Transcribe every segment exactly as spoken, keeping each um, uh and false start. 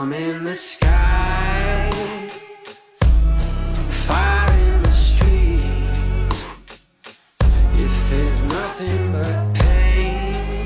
Bomb in the sky, fire in the street. If there's nothing but pain,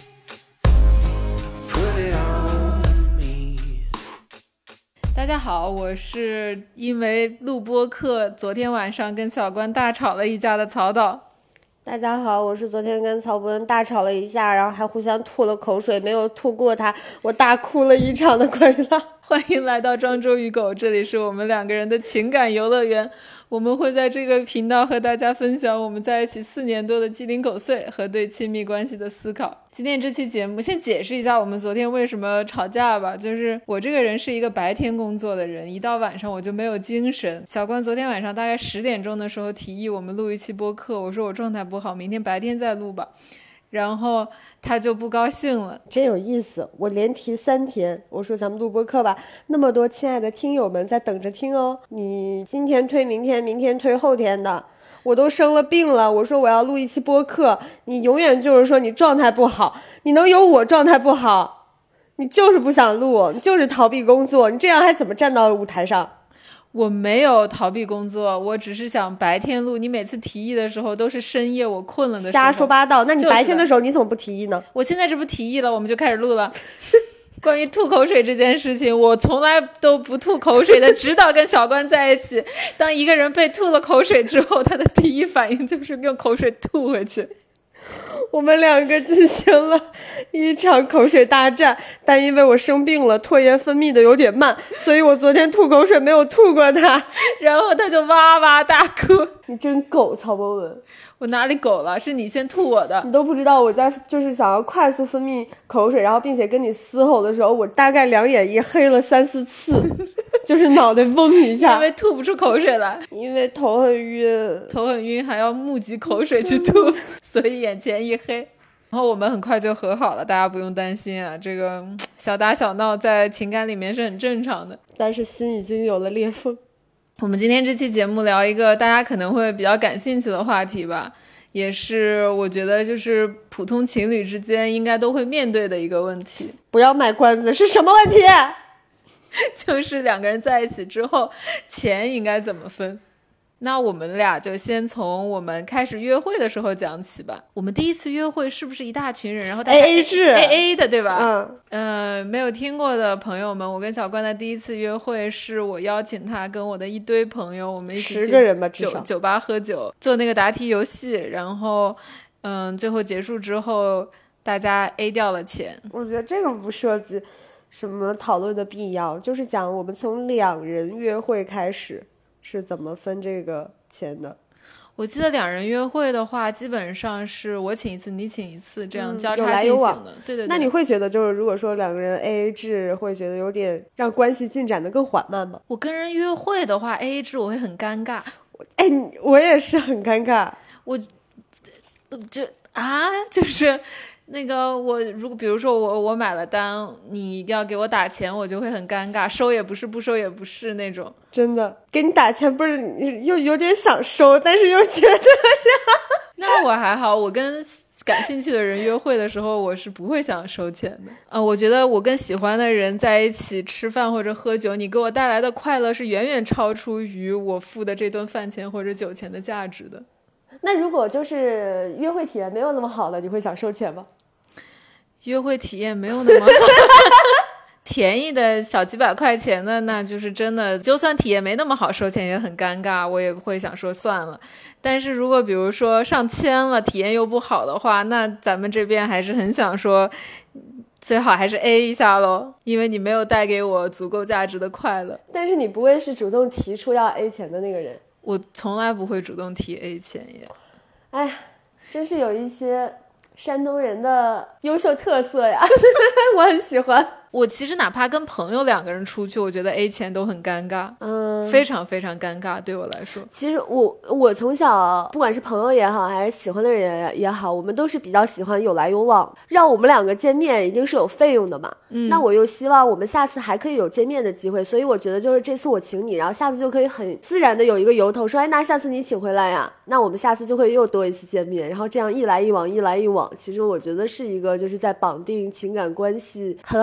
put it on me. 大家好，我是因为录播课昨天晚上跟小关大吵了一架的曹导。 大家好，我是昨天跟曹博文大吵了一架，然后还互相吐了口水，没有吐过他，我大哭了一场的鬼了。 欢迎来到庄周与狗，这里是我们两个人的情感游乐园。我们会在这个频道和大家分享我们在一起四年多的鸡零狗碎和对亲密关系的思考。今天这期节目先解释一下我们昨天为什么吵架吧，就是我这个人是一个白天工作的人，一到晚上我就没有精神。小关昨天晚上大概十点钟的时候提议我们录一期播客，我说我状态不好，明天白天再录吧，然后他就不高兴了。 真有意思，我连提三天，我说咱们录播课吧，那么多亲爱的听友们在等着听哦，你今天推明天，明天推后天的，我都生了病了，我说我要录一期播客，你永远就是说你状态不好，你能有我状态不好？你就是不想录，你就是逃避工作，你这样还怎么站到舞台上？ 我没有逃避工作，我只是想白天录，你每次提议的时候都是深夜我困了的时候。 瞎说八道，那你白天的时候你怎么不提议呢？ 我现在这不提议了，我们就开始录了。关于吐口水这件事情，我从来都不吐口水的，直到跟小关在一起，当一个人被吐了口水之后，他的第一反应就是用口水吐回去。 我们两个进行了一场口水大战，但因为我生病了，唾液分泌的有点慢，所以我昨天吐口水没有吐过它， 然后他就哇哇大哭。 你真狗，曹博文！ 我哪里狗了？是你先吐我的。 你都不知道我在就是想要快速分泌口水，然后并且跟你嘶吼的时候，我大概两眼一黑了三四次，就是脑袋嗡一下， 因为吐不出口水来， 因为头很晕， 头很晕还要募集口水去吐，所以眼前一黑。然后我们很快就和好了，大家不用担心啊，这个小打小闹在情感里面是很正常的， 但是心已经有了裂缝。 我们今天这期节目聊一个大家可能会比较感兴趣的话题吧，也是我觉得就是普通情侣之间应该都会面对的一个问题。 不要卖关子，是什么问题？ 就是两个人在一起之后钱应该怎么分。那我们俩就先从我们开始约会的时候讲起吧。我们第一次约会是不是一大群人，然后大家 A A 制 A A 的，对吧？ 嗯， 呃，没有听过的朋友们，我跟小关的第一次约会是我邀请他跟我的一堆朋友，我们一起去十个人吧，至少酒酒吧喝酒，做那个答题游戏，然后嗯，最后结束之后大家 A 掉了钱。 我觉得这个不涉及什么讨论的必要，就是讲我们从两人约会开始是怎么分这个钱的。 我记得两人约会的话基本上是我请一次你请一次，这样交嗯、有叉进行来有往的。对对对。 那你会觉得就是如果说两个人 A A 制会觉得有点让关系进展的更缓慢吗？ 我跟人约会的话 A A 制我会很尴尬。 哎，我也是很尴尬。 我就啊就是那个我如果比如说我我买了单，你要给我打钱，我就会很尴尬，收也不是不收也不是那种。 真的给你打钱不是又有点想收，但是又觉得那我还好，我跟感兴趣的人约会的时候我是不会想收钱的。呃，我觉得我跟喜欢的人在一起吃饭或者喝酒，你给我带来的快乐是远远超出于我付的这顿饭钱或者酒钱的价值的。 那如果就是约会体验没有那么好的，你会想收钱吗？ 约会体验没有那么好便宜的小几百块钱的，那就是真的就算体验没那么好，收钱也很尴尬，我也会想说算了。但是如果比如说上千了体验又不好的话，那咱们这边还是很想说最好还是 A 一下咯，因为你没有带给我足够价值的快乐。 但是你不会是主动提出要 A 钱的那个人。 我从来不会主动提 A 钱耶。 哎，真是有一些山东人的优秀特色呀我很喜欢。 我其实哪怕跟朋友两个人出去，我觉得 A 钱都很尴尬， 嗯， 非常非常尴尬对我来说。 其实我我从小不管是朋友也好，还是喜欢的人也好，我们都是比较喜欢有来有往，让我们两个见面一定是有费用的嘛。嗯，那我又希望我们下次还可以有见面的机会，所以我觉得就是这次我请你，然后下次就可以很自然的有一个由头说，哎，那下次你请回来呀，那我们下次就会又多一次见面，然后这样一来一往一来一往，其实我觉得是一个就是在绑定情感关系很好的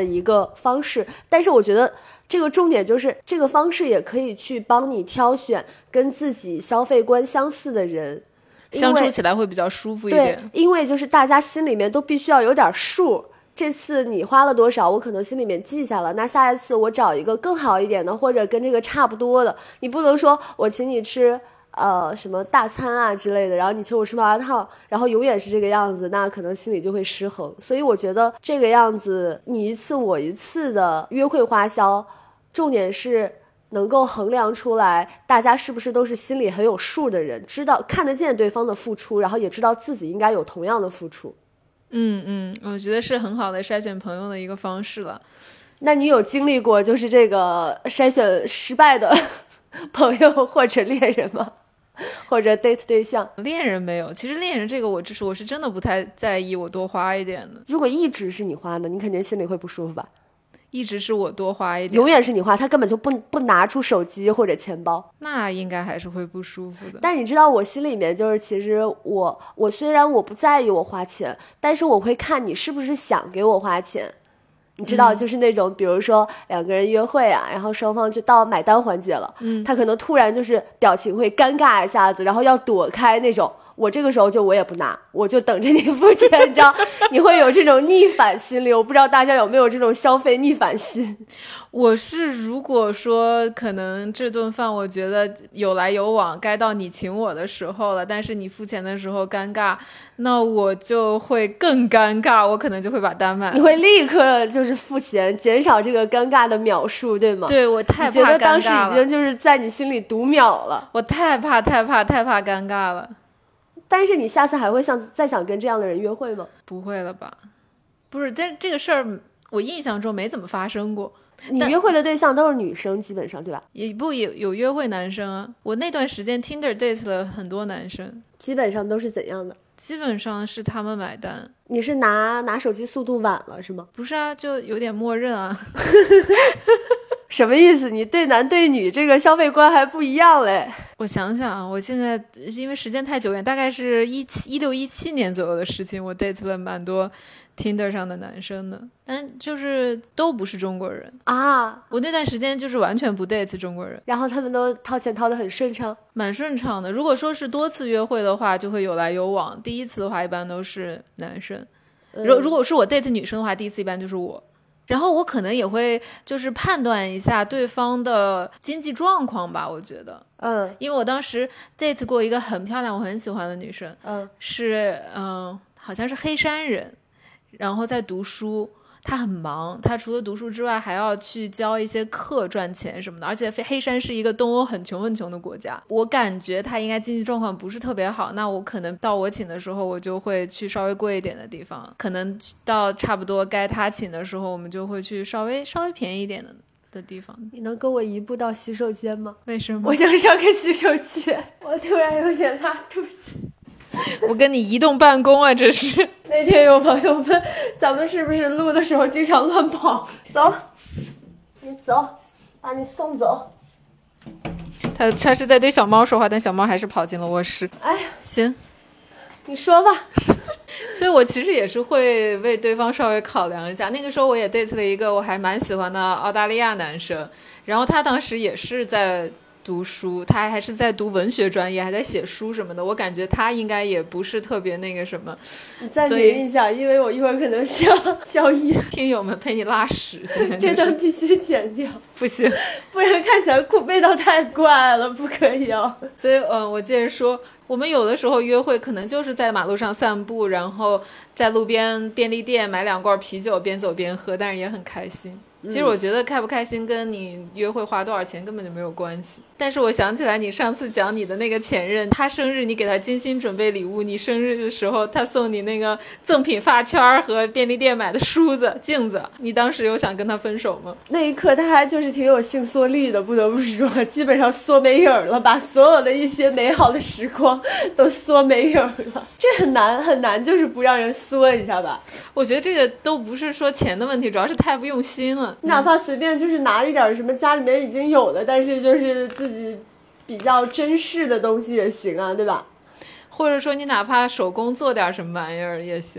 一个方式。但是我觉得这个重点就是这个方式也可以去帮你挑选跟自己消费观相似的人， 相处起来会比较舒服一点。 对，因为就是大家心里面都必须要有点数，这次你花了多少我可能心里面记下了，那下一次我找一个更好一点的或者跟这个差不多的。你不能说我请你吃呃什么大餐啊之类的，然后你请我吃麻辣烫，然后永远是这个样子，那可能心里就会失衡。所以我觉得这个样子你一次我一次的约会花销，重点是能够衡量出来大家是不是都是心里很有数的人，知道看得见对方的付出，然后也知道自己应该有同样的付出。 嗯嗯，我觉得是很好的筛选朋友的一个方式了。 那你有经历过就是这个筛选失败的朋友或者恋人吗？或者 date 对象？ 恋人没有，其实恋人这个我只是我是真的不太在意，我多花一点的。 如果一直是你花的，你肯定心里会不舒服吧？ 一直是我多花一点， 永远是你花，他根本就不不拿出手机或者钱包， 那应该还是会不舒服的。 但你知道我心里面就是其实我我虽然我不在意我花钱，但是我会看你是不是想给我花钱。你知道就是那种、嗯、比如说两个人约会啊，然后双方就到买单环节了，嗯，他可能突然就是表情会尴尬一下子，然后要躲开那种，我这个时候就我也不拿，我就等着你付钱，你知道你会有这种逆反心理。我不知道大家有没有这种消费逆反心。 我是如果说可能这顿饭我觉得有来有往，该到你请我的时候了，但是你付钱的时候尴尬，那我就会更尴尬，我可能就会把单买了。 你会立刻就是付钱，减少这个尴尬的秒数，对吗？ 对，我太怕尴尬了。 你觉得当时已经就是在你心里读秒了。 我太怕太怕太怕尴尬了。 但是你下次还会想再想跟这样的人约会吗？ 不会了吧？不是，这这个事儿我印象中没怎么发生过。 你约会的对象都是女生基本上对吧？ 也不有有约会男生啊，我那段时间 Tinder date 了很多男生。 基本上都是怎样的？ 基本上是他们买单。 你是拿拿手机速度晚了是吗？ 不是啊，就有点默认啊。 什么意思？你对男对女这个消费观还不一样嘞。 我想想啊，我现在因为时间太久远，大概是一七一六一七年左右的事情，我 date 了蛮多 Tinder 上的男生的，但就是都不是中国人啊。 我那段时间就是完全不 date 中国人， 然后他们都掏钱掏得很顺畅， 蛮顺畅的。如果说是多次约会的话，就会有来有往。第一次的话，一般都是男生。如如果是我 date 女生的话，第一次一般就是我。然后我可能也会就是判断一下对方的经济状况吧，我觉得， 嗯， 因为我当时 date 过一个很漂亮我很喜欢的女生， 嗯， 是嗯、呃，好像是黑山人，然后在读书，她很忙，她除了读书之外还要去教一些课赚钱什么的，而且黑山是一个东欧很穷很穷的国家，我感觉她应该经济状况不是特别好，那我可能到我请的时候我就会去稍微贵一点的地方，可能到差不多该她请的时候我们就会去稍微稍微便宜一点的的地方。 你能跟我移步到洗手间吗？ 为什么？ 我想上个洗手间，我突然有点拉肚子。 我跟你移动办公啊，这是。 那天有朋友问咱们是不是录的时候经常乱跑，走你走，把你送走。 他他是在对小猫说话，但小猫还是跑进了卧室。 哎呀， 行， 你说吧。 所以我其实也是会为对方稍微考量一下。那个时候我也 date 了一个我还蛮喜欢的澳大利亚男生，然后他当时也是在读书，他还是在读文学专业，还在写书什么的，我感觉他应该也不是特别那个什么。 你暂停一下，因为我一会儿可能需要消音。 听友们陪你拉屎， 这段必须剪掉， 不行， 不然看起来味道太怪了，不可以哦。 所以嗯、呃，我接着说，我们有的时候约会可能就是在马路上散步，然后在路边便利店买两罐啤酒，边走边喝，但是也很开心。其实我觉得开不开心跟你约会花多少钱根本就没有关系。但是我想起来你上次讲你的那个前任，他生日你给他精心准备礼物，你生日的时候他送你那个赠品发圈和便利店买的梳子镜子，你当时有想跟他分手吗？ 那一刻他还就是挺有性缩力的，不得不说基本上缩没影了，把所有的一些美好的时光都缩没影了。这很难很难，就是不让人缩一下吧。 我觉得这个都不是说钱的问题，主要是太不用心了。 哪怕随便就是拿一点什么家里面已经有的，但是就是自己比较珍视的东西也行啊，对吧？ 或者说你哪怕手工做点什么玩意儿也行。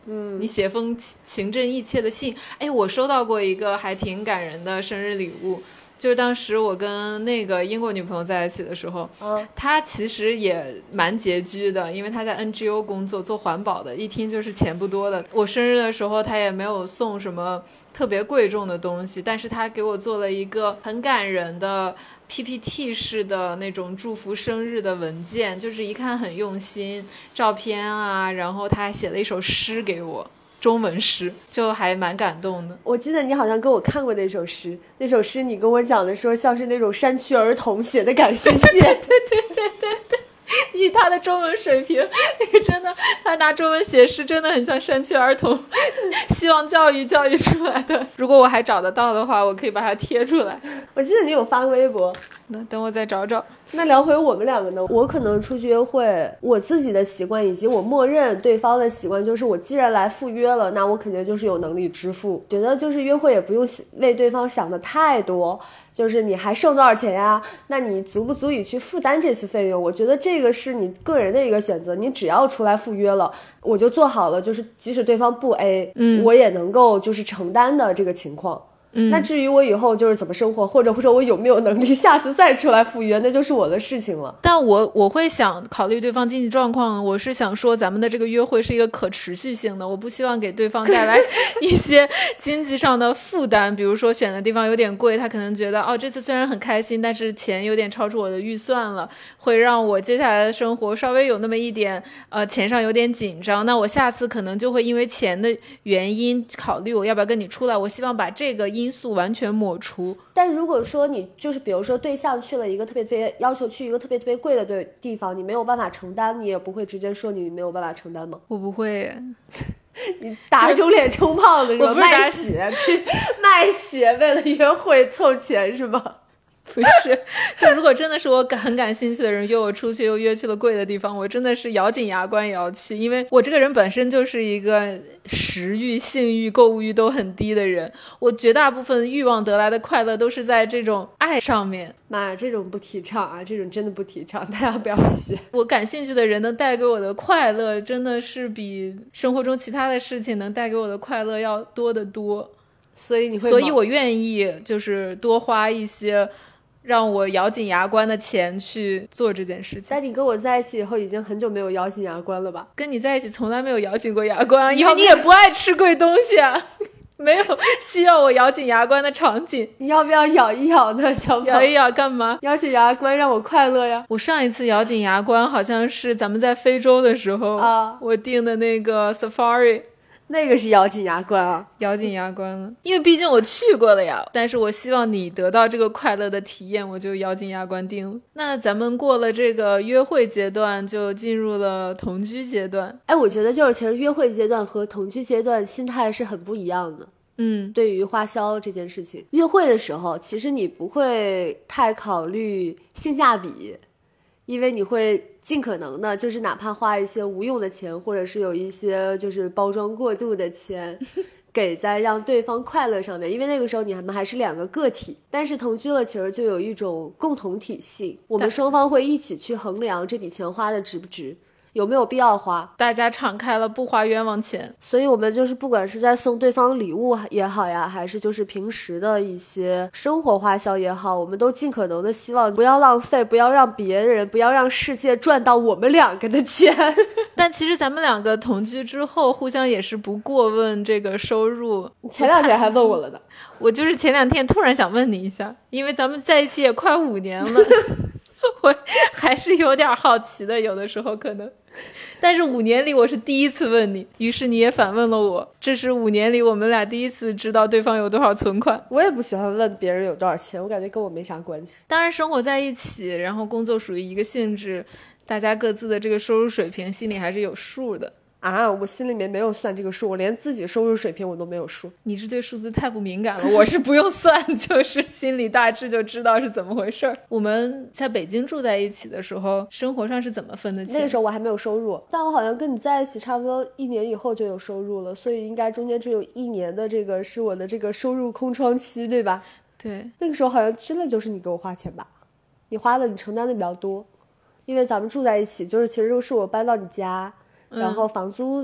嗯，你写封情真意切的信。哎，我收到过一个还挺感人的生日礼物，就是当时我跟那个英国女朋友在一起的时候，嗯，她其实也蛮拮据的，因为她在 N G O 工作，做环保的，一听就是钱不多的。我生日的时候，她也没有送什么特别贵重的东西，但是她给我做了一个很感人的P P T 式的那种祝福生日的文件，就是一看很用心，照片啊，然后他还写了一首诗给我，中文诗，就还蛮感动的。 我记得你好像跟我看过那首诗，那首诗你跟我讲的说像是那种山区儿童写的感谢信。 对对对对对对，以他的中文水平，那个真的，他拿中文写诗真的很像山区儿童希望教育教育出来的。如果我还找得到的话，我可以把它贴出来。 我记得你有发微博， 那等我再找找。 那聊回我们两个呢，我可能出去约会，我自己的习惯以及我默认对方的习惯就是，我既然来赴约了，那我肯定就是有能力支付。觉得就是约会也不用为对方想的太多，就是你还剩多少钱呀？那你足不足以去负担这次费用？我觉得这个是你个人的一个选择，你只要出来赴约了，我就做好了，就是即使对方不 A，嗯，我也能够就是承担的这个情况。嗯，那至于我以后就是怎么生活，或者或者我有没有能力下次再出来赴约，那就是我的事情了。 但我我会想考虑对方经济状况，我是想说咱们的这个约会是一个可持续性的，我不希望给对方带来一些经济上的负担，比如说选的地方有点贵，他可能觉得哦这次虽然很开心，但是钱有点超出我的预算了，会让我接下来的生活稍微有那么一点呃钱上有点紧张，那我下次可能就会因为钱的原因考虑我要不要跟你出来，我希望把这个因素完全抹除。 但如果说你就是比如说对象去了一个特别特别要求去一个特别特别贵的对地方，你没有办法承担，你也不会直接说你没有办法承担吗？ 我不会你打肿脸充胖子是吧？卖血去卖血为了约会凑钱是吗？ 不是，就如果真的是我很感兴趣的人约我出去，又约去了贵的地方，我真的是咬紧牙关也要去，因为我这个人本身就是一个食欲、性欲、购物欲都很低的人，我绝大部分欲望得来的快乐都是在这种爱上面。 妈呀，这种不提倡啊，这种真的不提倡，大家不要学。 我感兴趣的人能带给我的快乐，真的是比生活中其他的事情能带给我的快乐要多得多。 所以你会， 所以我愿意就是多花一些让我咬紧牙关的钱去做这件事情。 但你跟我在一起以后已经很久没有咬紧牙关了吧？ 跟你在一起从来没有咬紧过牙关，因为你也不爱吃贵东西啊，没有需要我咬紧牙关的场景。 你要不要咬一咬呢，小宝？ 咬一咬干嘛？ 咬紧牙关让我快乐呀。 我上一次咬紧牙关好像是咱们在非洲的时候啊，我订的那个 Safari， 那个是咬紧牙关啊， 咬紧牙关了，因为毕竟我去过了呀。但是我希望你得到这个快乐的体验，我就咬紧牙关定了。那咱们过了这个约会阶段，就进入了同居阶段。 哎，我觉得就是其实约会阶段和同居阶段心态是很不一样的。 嗯， 对于花销这件事情，约会的时候，其实你不会太考虑性价比，因为你会尽可能的就是哪怕花一些无用的钱，或者是有一些就是包装过度的钱给在让对方快乐上面，因为那个时候你们还是两个个体。但是同居了其实就有一种共同体性，我们双方会一起去衡量这笔钱花的值不值，有没有必要花， 大家敞开了，不花冤枉钱。 所以我们就是不管是在送对方礼物也好呀，还是就是平时的一些生活花销也好，我们都尽可能的希望不要浪费，不要让别人，不要让世界赚到我们两个的钱。 但其实咱们两个同居之后互相也是不过问这个收入。 前两天还问我了的， 我就是前两天突然想问你一下，因为咱们在一起也快五年了我还是有点好奇的，有的时候可能，但是五年里我是第一次问你，于是你也反问了我，这是五年里我们俩第一次知道对方有多少存款。 我也不喜欢问别人有多少钱，我感觉跟我没啥关系。 当然生活在一起，然后工作属于一个性质，大家各自的这个收入水平心里还是有数的啊。我心里面没有算这个数，我连自己收入水平我都没有数。 你是对数字太不敏感了，我是不用算就是心里大致就知道是怎么回事。我们在北京住在一起的时候，生活上是怎么分的钱？ 那个时候我还没有收入，但我好像跟你在一起差不多一年以后就有收入了，所以应该中间只有一年的这个是我的这个收入空窗期，对吧？ 对， 那个时候好像真的就是你给我花钱吧，你花的你承担的比较多，因为咱们住在一起，就是其实是我搬到你家，然后房租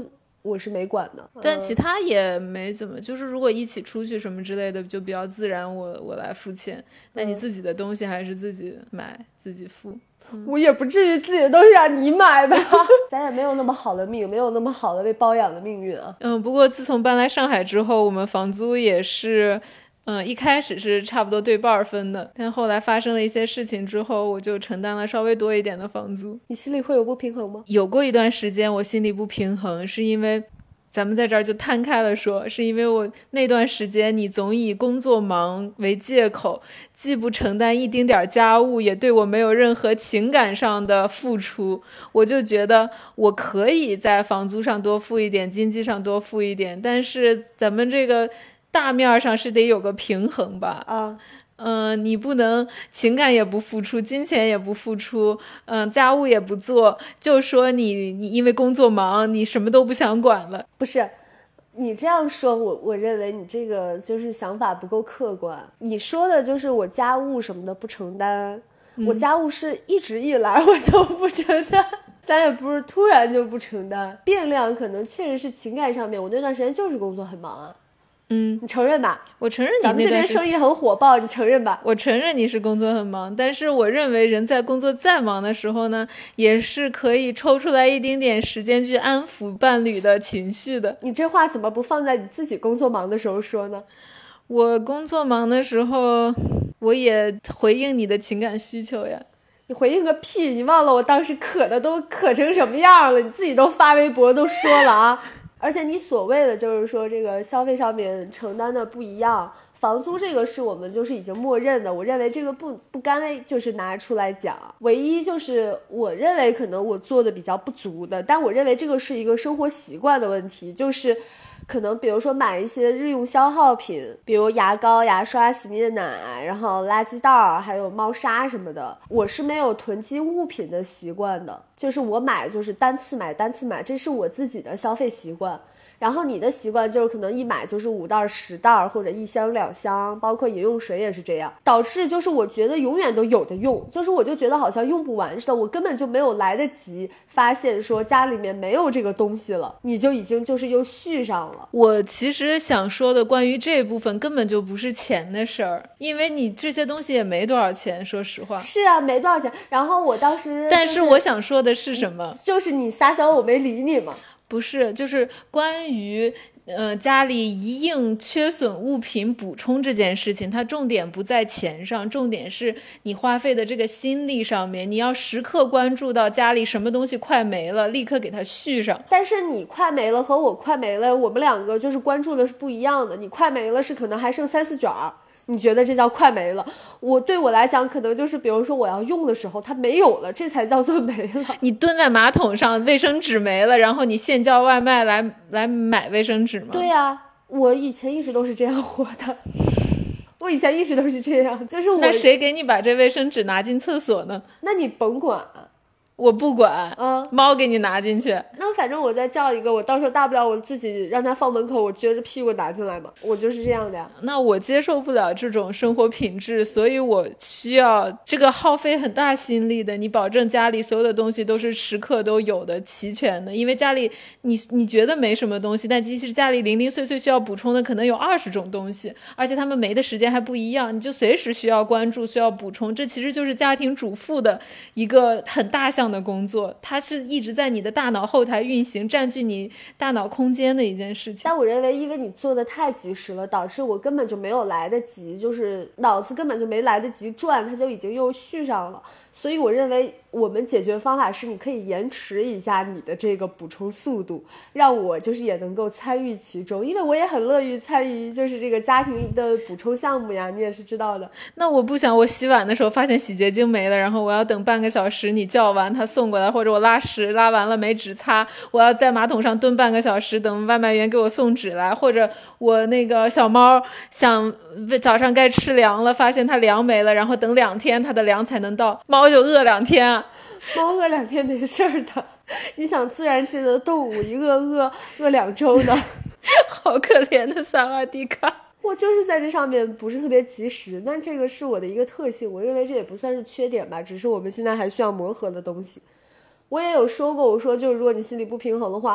我是没管的。 但其他也没怎么，就是如果一起出去什么之类的就比较自然，我我来付钱，但你自己的东西还是自己买自己付。 嗯、我也不至于自己的东西让你买吧咱也没有那么好的命，没有那么好的被包养的命运啊。 嗯，不过自从搬来上海之后，我们房租也是嗯，一开始是差不多对半分的，但后来发生了一些事情之后，我就承担了稍微多一点的房租。 你心里会有不平衡吗？ 有过一段时间我心里不平衡，是因为咱们在这儿就摊开了说，是因为我那段时间你总以工作忙为借口，既不承担一丁点家务，也对我没有任何情感上的付出，我就觉得我可以在房租上多付一点，经济上多付一点，但是咱们这个大面上是得有个平衡吧。 啊， 嗯、呃，你不能情感也不付出，金钱也不付出，嗯、呃，家务也不做，就说你你因为工作忙，你什么都不想管了。 不是，你这样说，我我认为你这个就是想法不够客观。你说的就是我家务什么的不承担，嗯、我家务是一直以来我都不承担。咱也不是突然就不承担，变量可能确实是情感上面，我那段时间就是工作很忙啊。 嗯， 你承认吧？ 我承认你咱们这边生意很火爆，你承认吧？ 我承认你是工作很忙，但是我认为人在工作再忙的时候呢，也是可以抽出来一丁点时间去安抚伴侣的情绪的。 你这话怎么不放在你自己工作忙的时候说呢？ 我工作忙的时候，我也回应你的情感需求呀。 你回应个屁！你忘了我当时渴的都渴成什么样了？你自己都发微博都说了啊！而且你所谓的就是说这个消费上面承担的不一样，房租这个是我们就是已经默认的，我认为这个不不该就是拿出来讲，唯一就是我认为可能我做的比较不足的，但我认为这个是一个生活习惯的问题，就是可能比如说买一些日用消耗品，比如牙膏、牙刷、洗面奶，然后垃圾袋还有猫砂什么的，我是没有囤积物品的习惯的，就是我买就是单次买单次买，这是我自己的消费习惯。然后你的习惯就是可能一买就是五袋十袋或者一箱两箱，包括饮用水也是这样，导致就是我觉得永远都有的用，就是我就觉得好像用不完似的，我根本就没有来得及发现说家里面没有这个东西了，你就已经就是又续上了。 我其实想说的关于这部分根本就不是钱的事儿，因为你这些东西也没多少钱，说实话。 是啊，没多少钱。然后我当时、就是、 但是我想说的是什么， 就是你撒娇我没理你嘛。 不是，就是关于呃家里一应缺损物品补充这件事情，它重点不在钱上，重点是你花费的这个心力上面，你要时刻关注到家里什么东西快没了，立刻给它续上。 但是你快没了和我快没了，我们两个就是关注的是不一样的，你快没了是可能还剩三四卷儿，你觉得这叫快没了，我对我来讲可能就是比如说我要用的时候它没有了，这才叫做没了。 你蹲在马桶上卫生纸没了，然后你现叫外卖来来买卫生纸吗？ 对啊，我以前一直都是这样活的我以前一直都是这样，就是我。 那谁给你把这卫生纸拿进厕所呢？ 那你甭管， 我不管， 嗯， 猫给你拿进去。 那反正我再叫一个，我到时候大不了我自己让他放门口，我撅着屁股拿进来嘛，我就是这样的呀。 那我接受不了这种生活品质，所以我需要这个耗费很大心力的，你保证家里所有的东西都是时刻都有的齐全的，因为家里你你觉得没什么东西，但其实家里零零碎碎需要补充的可能有二十种东西，而且他们没的时间还不一样，你就随时需要关注需要补充，这其实就是家庭主妇的一个很大项的工作，它是一直在你的大脑后台运行，占据你大脑空间的一件事情。 但我认为因为你做的太及时了，导致我根本就没有来得及，就是脑子根本就没来得及转，它就已经又续上了。所以我认为我们解决方法是你可以延迟一下你的这个补充速度，让我就是也能够参与其中，因为我也很乐于参与就是这个家庭的补充项目呀，你也是知道的。 那我不想我洗碗的时候发现洗洁精没了，然后我要等半个小时你叫完他送过来，或者我拉屎拉完了没纸擦，我要在马桶上蹲半个小时等外卖员给我送纸来，或者我那个小猫想早上该吃粮了，发现它粮没了，然后等两天它的粮才能到，猫就饿两天啊。 猫饿两天没事儿的，你想自然界的动物一饿饿饿两周的好可怜的萨瓦迪卡。 我就是在这上面不是特别及时，但这个是我的一个特性，我认为这也不算是缺点吧，只是我们现在还需要磨合的东西。我也有说过，我说就是如果你心里不平衡的话，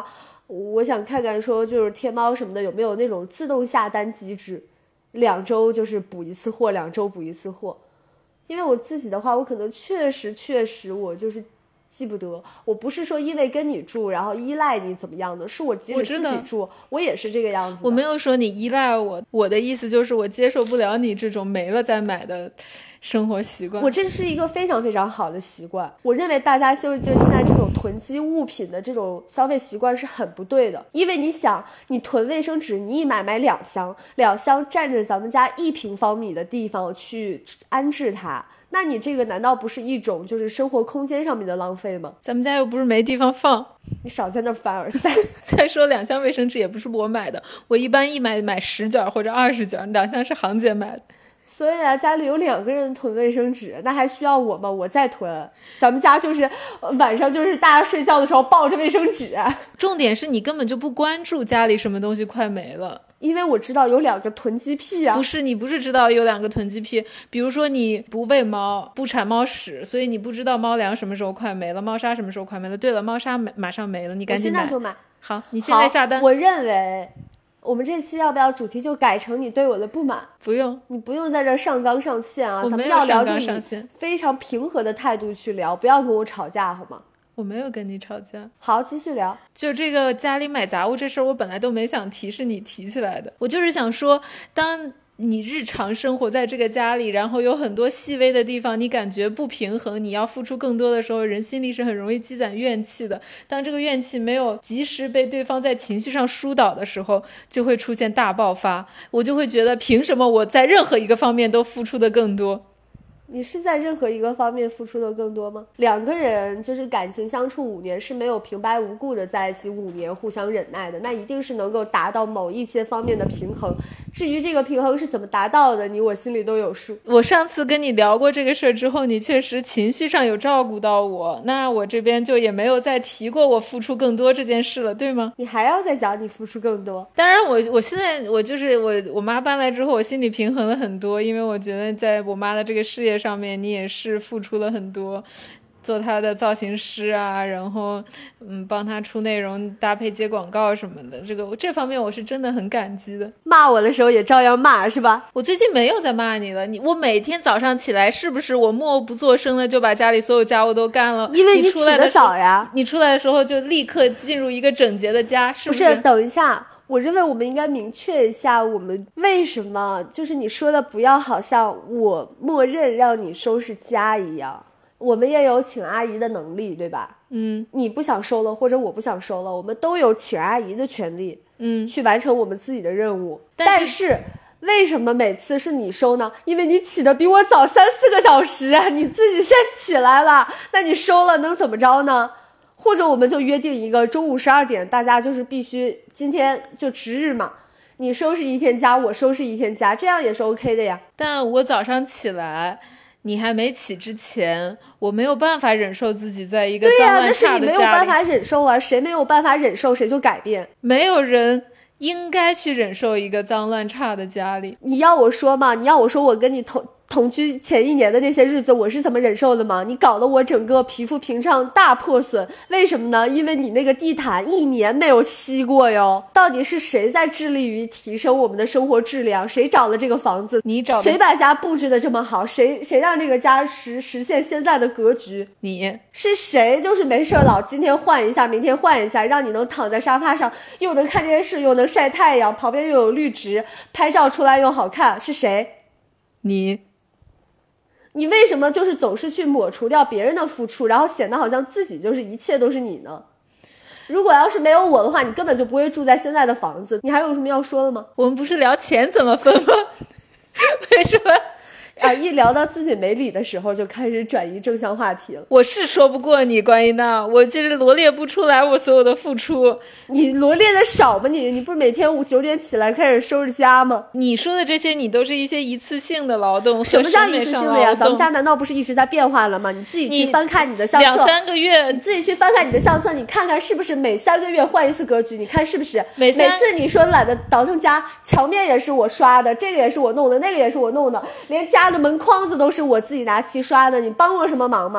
我想看看说就是天猫什么的有没有那种自动下单机制，两周就是补一次货，两周补一次货。因为我自己的话，我可能确实确实我就是记不得，我不是说因为跟你住然后依赖你怎么样的，是我即使自己住 我, 我也是这个样子的。 我没有说你依赖我，我的意思就是我接受不了你这种没了再买的生活习惯。 我这是一个非常非常好的习惯，我认为大家就就现在这种囤积物品的这种消费习惯是很不对的。因为你想，你囤卫生纸，你一买买两箱，两箱占着咱们家一平方米的地方去安置它，那你这个难道不是一种就是生活空间上面的浪费吗？ 咱们家又不是没地方放， 你少在那凡尔赛。 再说两箱卫生纸也不是我买的，我一般一买买十卷或者二十卷，两箱是行姐买的。 所以啊，家里有两个人囤卫生纸，那还需要我吗？我在囤。咱们家就是晚上就是大家睡觉的时候抱着卫生纸。 重点是你根本就不关注家里什么东西快没了， 因为我知道有两个囤积癖啊。 不是，你不是知道有两个囤积癖，比如说你不喂猫，不铲猫屎，所以你不知道猫粮什么时候快没了，猫砂什么时候快没了。对了，猫砂马上没了，你赶紧买。 我现在就买。 好，你现在下单。 我认为我们这期要不要主题就改成你对我的不满？ 不用， 你不用在这上纲上线啊， 咱们要聊就以上线非常平和的态度去聊，不要跟我吵架好吗？ 我没有跟你吵架。 好，继续聊。 就这个家里买杂物这事儿，我本来都没想提，是你提起来的。我就是想说，当你日常生活在这个家里，然后有很多细微的地方你感觉不平衡，你要付出更多的时候，人心里是很容易积攒怨气的。当这个怨气没有及时被对方在情绪上疏导的时候，就会出现大爆发。我就会觉得凭什么我在任何一个方面都付出的更多？ 你是在任何一个方面付出的更多吗？两个人就是感情相处五年是没有平白无故的在一起五年互相忍耐的，那一定是能够达到某一些方面的平衡。至于这个平衡是怎么达到的，你我心里都有数。 我上次跟你聊过这个事儿之后，你确实情绪上有照顾到我，那我这边就也没有再提过我付出更多这件事了，对吗？ 你还要再讲你付出更多？ 当然我我现在我就是我我妈搬来之后，我心里平衡了很多，因为我觉得在我妈的这个事业上面你也是付出了很多，做她的造型师啊，然后嗯帮她出内容搭配接广告什么的，这个这方面我是真的很感激的。 骂我的时候也照样骂是吧？ 我最近没有在骂你了，你我每天早上起来是不是我默不作声的就把家里所有家务都干了？ 因为你起得早呀， 你出来的时候就立刻进入一个整洁的家，是不是？ 不是，等一下，我认为我们应该明确一下，我们为什么就是你说的不要好像我默认让你收拾家一样，我们也有请阿姨的能力，对吧？ 嗯， 你不想收了或者我不想收了，我们都有请阿姨的权利， 嗯， 去完成我们自己的任务。 但是， 但是为什么每次是你收呢？因为你起的比我早三四个小时啊，你自己先起来了，那你收了能怎么着呢？或者我们就约定一个中午十二点，大家就是必须今天就值日嘛，你收拾一天家，我收拾一天家，这样也是 OK 的呀。 但我早上起来，你还没起之前，我没有办法忍受自己在一个脏乱差的家里。对呀， 那是你没有办法忍受啊，谁没有办法忍受谁就改变。 没有人应该去忍受一个脏乱差的家里。 你要我说嘛，你要我说我跟你同同居前一年的那些日子我是怎么忍受的吗？你搞得我整个皮肤屏障大破损，为什么呢？因为你那个地毯一年没有吸过哟。到底是谁在致力于提升我们的生活质量？谁找的这个房子？ 你找的。 谁把家布置的这么好？谁谁让这个家实实现现在的格局？ 你是谁？就是没事老今天换一下，明天换一下，让你能躺在沙发上，又能看电视，又能晒太阳，旁边又有绿植，拍照出来又好看，是谁？ 你。 你为什么就是总是去抹除掉别人的付出，然后显得好像自己就是一切都是你呢？如果要是没有我的话，你根本就不会住在现在的房子。你还有什么要说的吗？ 我们不是聊钱怎么分吗？为什么啊，一聊到自己没理的时候就开始转移正向话题了。 我是说不过你，关于那我就是罗列不出来我所有的付出。 你罗列的少吗？你你不是每天五九点起来开始收拾家吗？ 你说的这些你都是一些一次性的劳动。 什么叫一次性的呀？咱们家难道不是一直在变化了吗？你自己去翻看你的相册， 两三个月你自己去翻看你的相册，你看看是不是每三个月换一次格局？你看是不是每每次你说懒得倒腾家，墙面也是我刷的，这个也是我弄的，那个也是我弄的，连家的门框子都是我自己拿漆刷的，你帮过什么忙吗？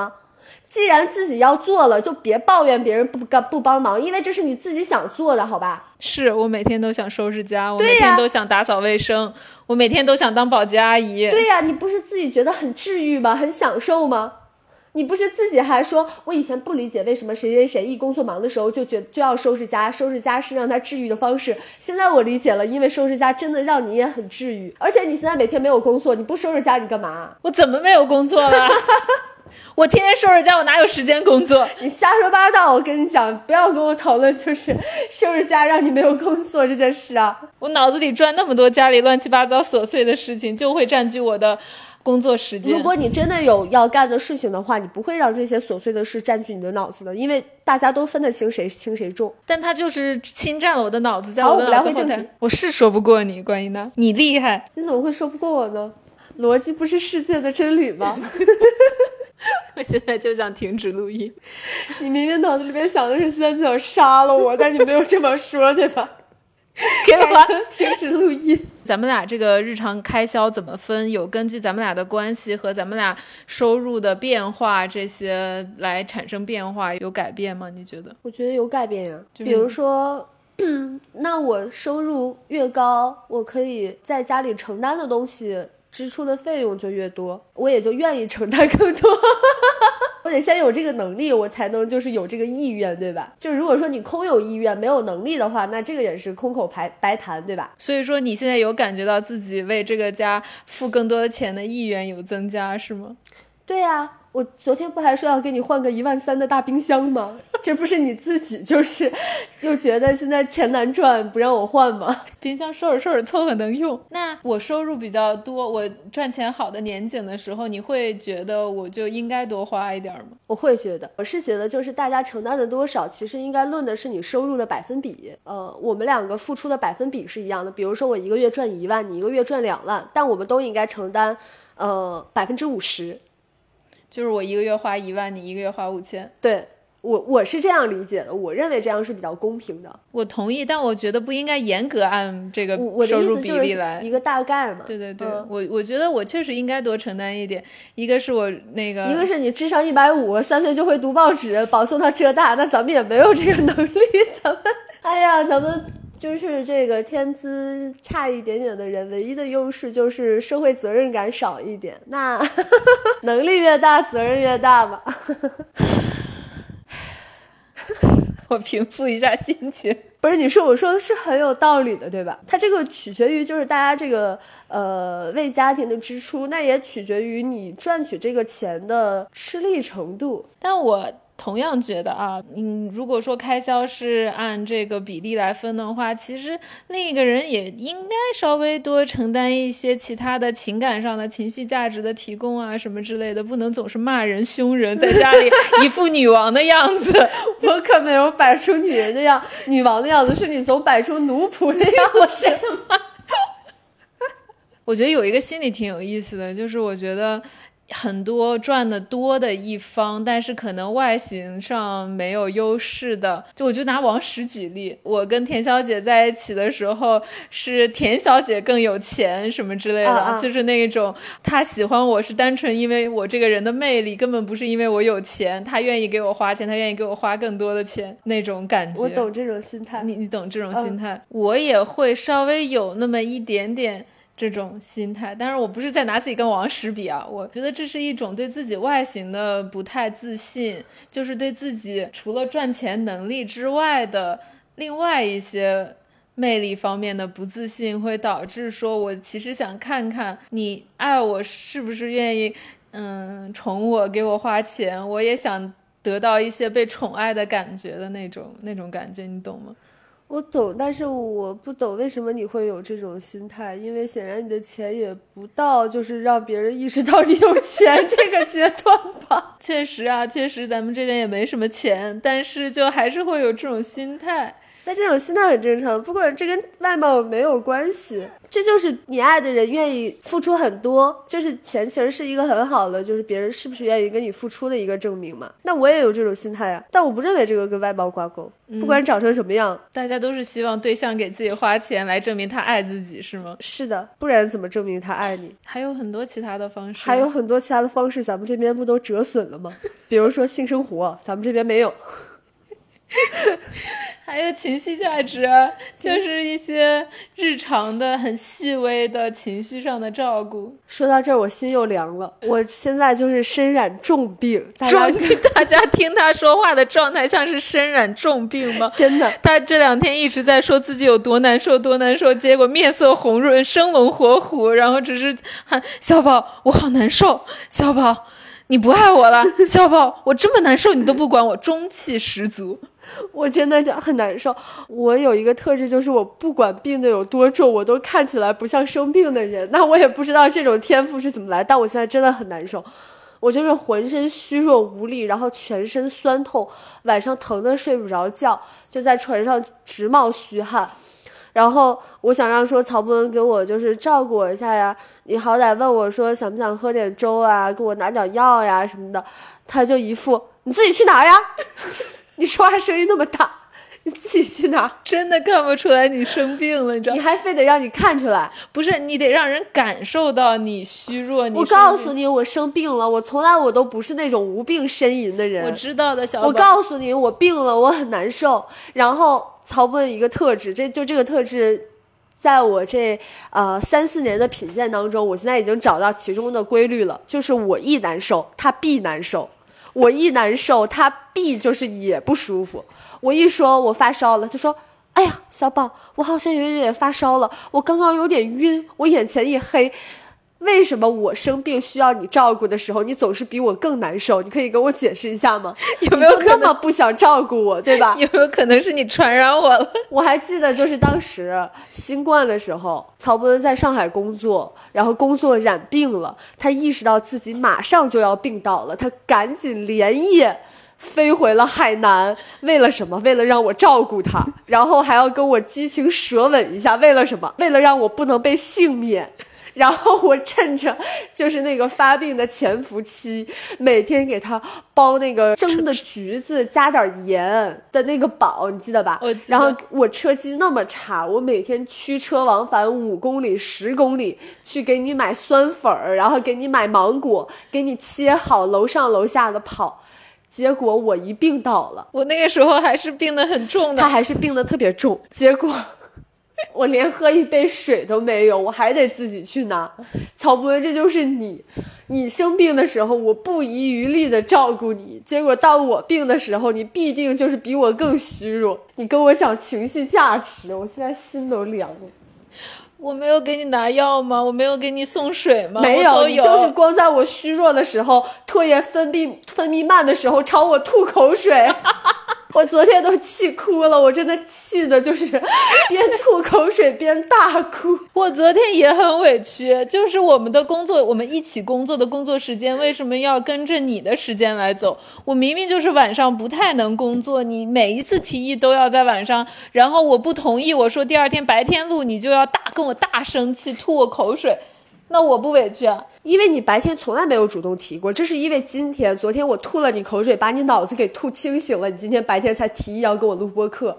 既然自己要做了，就别抱怨别人不干不帮忙，因为这是你自己想做的，好吧？ 是我每天都想收拾家，我每天都想打扫卫生，我每天都想当保洁阿姨。 对呀，你不是自己觉得很治愈吗？很享受吗？你不是自己还说，我以前不理解为什么谁谁谁一工作忙的时候就觉就要收拾家，收拾家是让他治愈的方式。现在我理解了，因为收拾家真的让你也很治愈。而且你现在每天没有工作，你不收拾家你干嘛？ 我怎么没有工作了？我天天收拾家，我哪有时间工作？ 你瞎说八道！我跟你讲，不要跟我讨论就是收拾家让你没有工作这件事啊！ 我脑子里转那么多家里乱七八糟琐碎的事情，就会占据我的工作时间。 如果你真的有要干的事情的话，你不会让这些琐碎的事占据你的脑子的，因为大家都分得清谁轻谁重。 但他就是侵占了我的脑子，在好， 我的我们来脑子后台。 回正题。 我是说不过你，关于呢，你厉害。 你怎么会说不过我呢？逻辑不是世界的真理吗？ 我现在就想停止录音。 你明明脑子里面想的是现在就想杀了我，但你没有这么说，对吧？ 给我停止录音。 咱们俩这个日常开销怎么分，有根据咱们俩的关系和咱们俩收入的变化这些来产生变化，有改变吗？你觉得？ 我觉得有改变呀、啊就是、 比如说那我收入越高，我可以在家里承担的东西支出的费用就越多，我也就愿意承担更多。我得先有这个能力，我才能就是有这个意愿，对吧？就如果说你空有意愿没有能力的话，那这个也是空口白白谈，对吧？ 所以说你现在有感觉到自己为这个家付更多的钱的意愿有增加是吗？ 对呀、啊，我昨天不还说要给你换个一万三的大冰箱吗？这不是你自己就是就觉得现在钱难赚不让我换吗？ 冰箱收拾收拾凑合能用。那我收入比较多，我赚钱好的年景的时候，你会觉得我就应该多花一点吗？ 我会觉得，我是觉得就是大家承担的多少其实应该论的是你收入的百分比。呃，我们两个付出的百分比是一样的，比如说我一个月赚一万，你一个月赚两万，但我们都应该承担呃百分之五十。 就是我一个月花一万，你一个月花五千。 对，我我是这样理解的，我认为这样是比较公平的。 我同意，但我觉得不应该严格按这个我收入比例来。 我的意思就是一个大概嘛。 对对对， 嗯、 我我觉得我确实应该多承担一点。一个是我那个， 一个是你智商一百五，三岁就会读报纸，保送到浙大，那咱们也没有这个能力。咱们，哎呀，咱们。就是这个天资差一点点的人，唯一的优势就是社会责任感少一点。那能力越大，责任越大吧。 我平复一下心情。 不是你说，我说的是很有道理的，对吧？它这个取决于就是大家这个呃为家庭的支出，那也取决于你赚取这个钱的吃力程度。 但我同样觉得啊，嗯，如果说开销是按这个比例来分的话，其实另一个人也应该稍微多承担一些其他的情感上的情绪价值的提供啊什么之类的，不能总是骂人凶人，在家里一副女王的样子。 我可没有摆出女人的样女王的样子，是你总摆出奴仆的样子。 我真的吗？我觉得有一个心理挺有意思的，就是我觉得很多赚的多的一方，但是可能外形上没有优势的，就我就拿王石举例，我跟田小姐在一起的时候，是田小姐更有钱什么之类的， 啊啊就是那种她喜欢我是单纯因为我这个人的魅力，根本不是因为我有钱，她愿意给我花钱，她愿意给我花更多的钱那种感觉。 我懂这种心态， 你你懂这种心态、嗯、我也会稍微有那么一点点这种心态，但是我不是在拿自己跟王石比啊，我觉得这是一种对自己外形的不太自信，就是对自己除了赚钱能力之外的另外一些魅力方面的不自信，会导致说我其实想看看你爱我是不是愿意嗯宠我，给我花钱，我也想得到一些被宠爱的感觉的那种那种感觉，你懂吗？ 我懂，但是我不懂为什么你会有这种心态，因为显然你的钱也不到就是让别人意识到你有钱这个阶段吧。 确实啊，确实咱们这边也没什么钱，但是就还是会有这种心态。 但这种心态很正常，不管这跟外貌没有关系，这就是你爱的人愿意付出很多，就是钱其实是一个很好的，就是别人是不是愿意跟你付出的一个证明嘛。那我也有这种心态啊，但我不认为这个跟外貌挂钩，不管长成什么样、 嗯、大家都是希望对象给自己花钱来证明他爱自己，是吗？ 是的，不然怎么证明他爱你？ 还有很多其他的方式， 还有很多其他的方式，咱们这边不都折损了吗？比如说性生活，咱们这边没有。 还有情绪价值啊，就是一些日常的很细微的情绪上的照顾。 说到这儿我心又凉了，我现在就是身染重病，大家大家听他说话的状态像是身染重病吗？ 真的， 他这两天一直在说自己有多难受多难受，结果面色红润生龙活虎，然后只是喊小宝我好难受，小宝你不爱我了，小宝我这么难受你都不管我，中气十足。 我真的很难受。我有一个特质，就是我不管病的有多重，我都看起来不像生病的人。那我也不知道这种天赋是怎么来，但我现在真的很难受。我就是浑身虚弱无力，然后全身酸痛，晚上疼得睡不着觉，就在船上直冒虚汗。然后我想让说曹博文给我就是照顾我一下呀，你好歹问我说想不想喝点粥啊，给我拿点药呀什么的，他就一副你自己去拿呀。你说话声音那么大，你自己去拿， 真的看不出来你生病了，你知道？ 你还非得让你看出来？ 不是，你得让人感受到你虚弱。你我告诉你，我生病了，我从来我都不是那种无病呻吟的人。 我知道的，小宝。 我告诉你，我病了，我很难受。然后曹博文一个特质，这就这个特质。在我这呃三四年的品鉴当中，我现在已经找到其中的规律了，就是我一难受，他必难受；我一难受，他必就是也不舒服。我一说我发烧了，他说：“哎呀，小宝，我好像有一点发烧了，我刚刚有点晕，我眼前一黑。”为什么我生病需要你照顾的时候，你总是比我更难受？你可以跟我解释一下吗？ 有没有可能你就那么不想照顾我，对吧？ 有没有可能是你传染我了？ 我还记得，就是当时新冠的时候，曹博文在上海工作，然后工作染病了，他意识到自己马上就要病倒了，他赶紧连夜飞回了海南。为了什么？为了让我照顾他，然后还要跟我激情舌吻一下。为了什么？为了让我不能被幸免。然后我趁着就是那个发病的潜伏期，每天给他包那个蒸的橘子加点盐的那个煲，你记得吧？ 我记得。 然后我车技那么差，我每天驱车往返五公里十公里去给你买酸粉儿，然后给你买芒果，给你切好，楼上楼下的跑。结果我一病倒了， 我那个时候还是病得很重的， 他还是病得特别重，结果我连喝一杯水都没有，我还得自己去拿。曹博文，这就是你，你生病的时候我不遗余力的照顾你，结果到我病的时候你必定就是比我更虚弱。你跟我讲情绪价值，我现在心都凉了。 我没有给你拿药吗？我没有给你送水吗？ 没有， 有你就是光在我虚弱的时候，唾液分泌分泌慢的时候朝我吐口水。我昨天都气哭了，我真的气的就是边吐口水边大哭。 我昨天也很委屈，就是我们的工作，我们一起工作的工作时间为什么要跟着你的时间来走？我明明就是晚上不太能工作，你每一次提议都要在晚上，然后我不同意，我说第二天白天录，你就要大跟我大生气，吐我口水。那我不委屈啊， 因为你白天从来没有主动提过，这是因为今天昨天我吐了你口水，把你脑子给吐清醒了，你今天白天才提议要跟我录播课。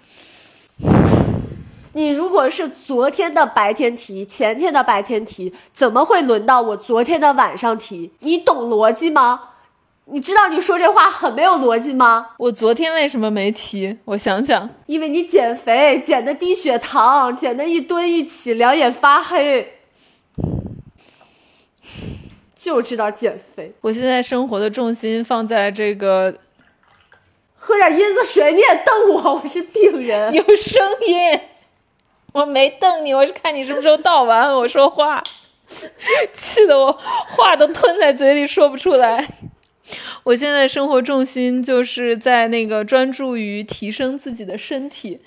你如果是昨天的白天提，前天的白天提，怎么会轮到我昨天的晚上提？你懂逻辑吗？你知道你说这话很没有逻辑吗？ 我昨天为什么没提？我想想， 因为你减肥减的低血糖，减的一蹲一起两眼发黑，就知道减肥。 我现在生活的重心放在这个， 喝点椰子水。你也瞪我，我是病人。 有声音，我没瞪你，我是看你什么时候倒完我说话，气得我话都吞在嘴里说不出来。我现在生活重心就是在那个专注于提升自己的身体，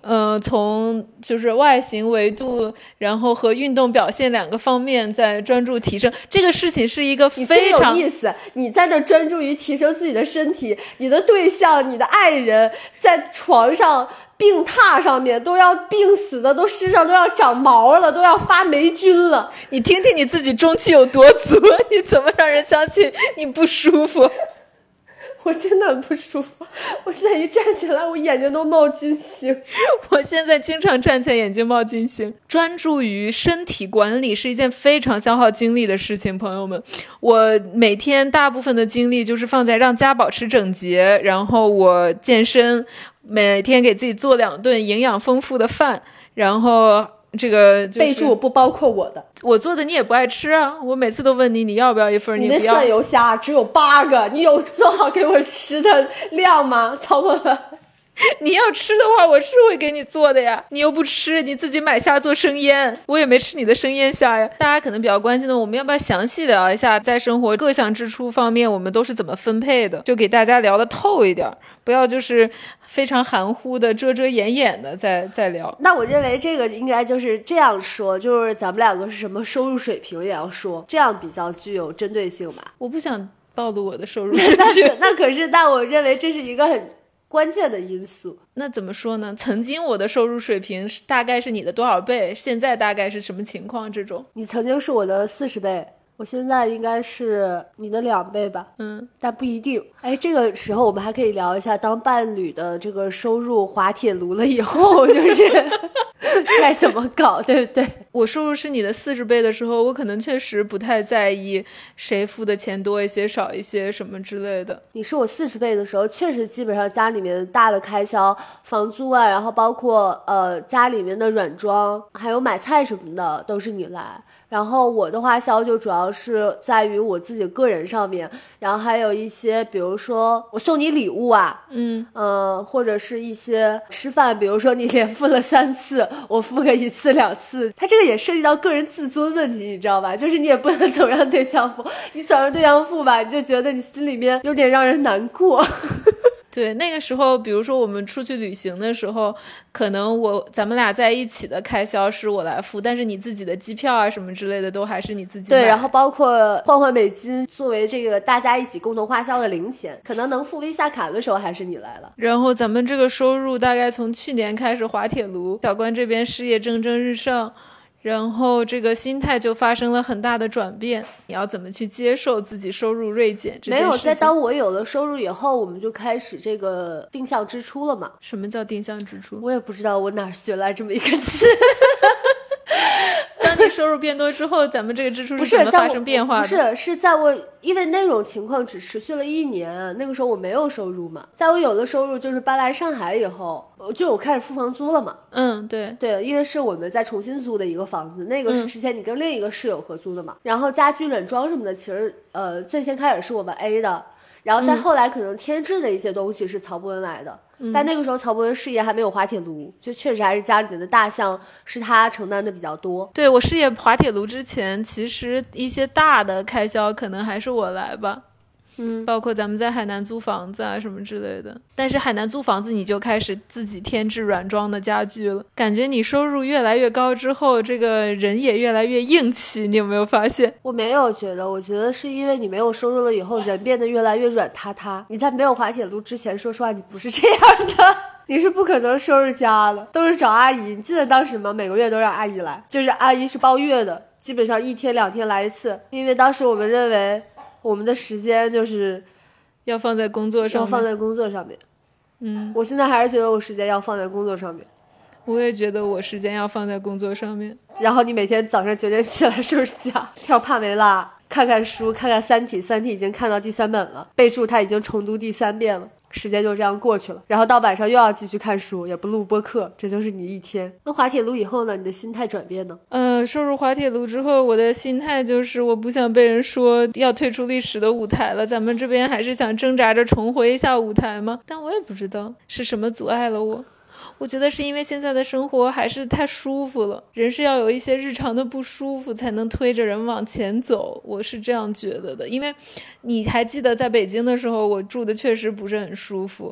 呃，从就是外形维度，然后和运动表现两个方面在专注提升。这个事情是一个非常有意思，你在这专注于提升自己的身体，你的对象、你的爱人在床上病榻上面都要病死的，都身上都要长毛了，都要发霉菌了。 你听听你自己中气有多足，你怎么让人相信你不舒服？ 我真的很不舒服，我现在一站起来我眼睛都冒金星。 我现在经常站起来眼睛冒金星。专注于身体管理是一件非常消耗精力的事情，朋友们。我每天大部分的精力就是放在让家保持整洁，然后我健身，每天给自己做两顿营养丰富的饭，然后这个、就是、 备注不包括我的， 我做的你也不爱吃啊，我每次都问你你要不要一份， 你那蒜油虾只有八个，你有做好给我吃的量吗？曹伯文， 你要吃的话我是会给你做的呀，你又不吃，你自己买虾做生腌，我也没吃你的生腌虾呀。大家可能比较关心的，我们要不要详细聊一下在生活各项支出方面我们都是怎么分配的，就给大家聊得透一点，不要就是非常含糊的遮遮掩掩的再再聊。 那我认为这个应该就是这样说，就是咱们两个是什么收入水平也要说，这样比较具有针对性吧。 我不想暴露我的收入水平那那可是但我认为这是一个很关键的因素。 那怎么说呢？曾经我的收入水平是大概是你的多少倍？现在大概是什么情况？这种你曾经是我的四十倍，我现在应该是你的两倍吧。 嗯， 但不一定。哎，这个时候我们还可以聊一下，当伴侣的这个收入滑铁卢了以后，就是该怎么搞，对不对？ 我收入是你的四十倍的时候，我可能确实不太在意谁付的钱多一些少一些什么之类的。 你是我四十倍的时候，确实基本上家里面大的开销，房租啊，然后包括呃家里面的软装，还有买菜什么的都是你来。然后我的花销就主要是在于我自己个人上面，然后还有一些比如说我送你礼物啊， 嗯呃，或者是一些吃饭，比如说你连付了三次，我付个一次两次，它这个也涉及到个人自尊问题，你知道吧？就是你也不能总让对象付，你总让对象付吧，你就觉得你心里面有点让人难过。 对，那个时候比如说我们出去旅行的时候，可能我咱们俩在一起的开销是我来付，但是你自己的机票啊什么之类的都还是你自己买。 对，然后包括换换美金作为这个大家一起共同花销的零钱，可能能付微下卡的时候还是你来了。 然后咱们这个收入大概从去年开始滑铁卢，小关这边事业蒸蒸日上，然后这个心态就发生了很大的转变。你要怎么去接受自己收入锐减这件事情？ 没有，在当我有了收入以后，我们就开始这个定向支出了嘛。 什么叫定向支出？ 我也不知道我哪儿学来这么一个词。 当你收入变多之后，咱们这个支出是怎么发生变化的？ 不是，是在我因为那种情况只持续了一年，那个时候我没有收入嘛。在我有了收入，就是搬来上海以后，就我开始付房租了嘛。 嗯，对对，因为是我们在重新租的一个房子，那个是之前你跟另一个室友合租的嘛。嗯、然后家居软装什么的，其实呃最先开始是我们 A 的。然后再后来可能添置的一些东西是曹伯文来的、嗯、但那个时候曹伯文事业还没有滑铁卢，就确实还是家里面的大项是他承担的比较多。 对，我事业滑铁卢之前，其实一些大的开销可能还是我来吧，嗯，包括咱们在海南租房子啊什么之类的。但是海南租房子你就开始自己添置软装的家具了，感觉你收入越来越高之后，这个人也越来越硬气，你有没有发现？ 我没有觉得，我觉得是因为你没有收入了以后，人变得越来越软塌塌。你在没有滑铁卢之前，说实话你不是这样的，你是不可能收拾家的，都是找阿姨。你记得当时吗？每个月都让阿姨来，就是阿姨是包月的，基本上一天两天来一次，因为当时我们认为我们的时间就是要放在工作上面， 要放在工作上面。 嗯， 我现在还是觉得我时间要放在工作上面。 我也觉得我时间要放在工作上面。 然后你每天早上九点起来收拾家，跳帕梅拉，看看书，看看三体，三体已经看到第三本了，备注他已经重读第三遍了。时间就这样过去了，然后到晚上又要继续看书，也不录播客，这就是你一天。那滑铁卢以后呢？你的心态转变呢？ 呃，收入滑铁卢之后，我的心态就是我不想被人说要退出历史的舞台了，咱们这边还是想挣扎着重回一下舞台嘛。但我也不知道是什么阻碍了我。我觉得是因为现在的生活还是太舒服了，人是要有一些日常的不舒服才能推着人往前走，我是这样觉得的。因为你还记得在北京的时候，我住的确实不是很舒服，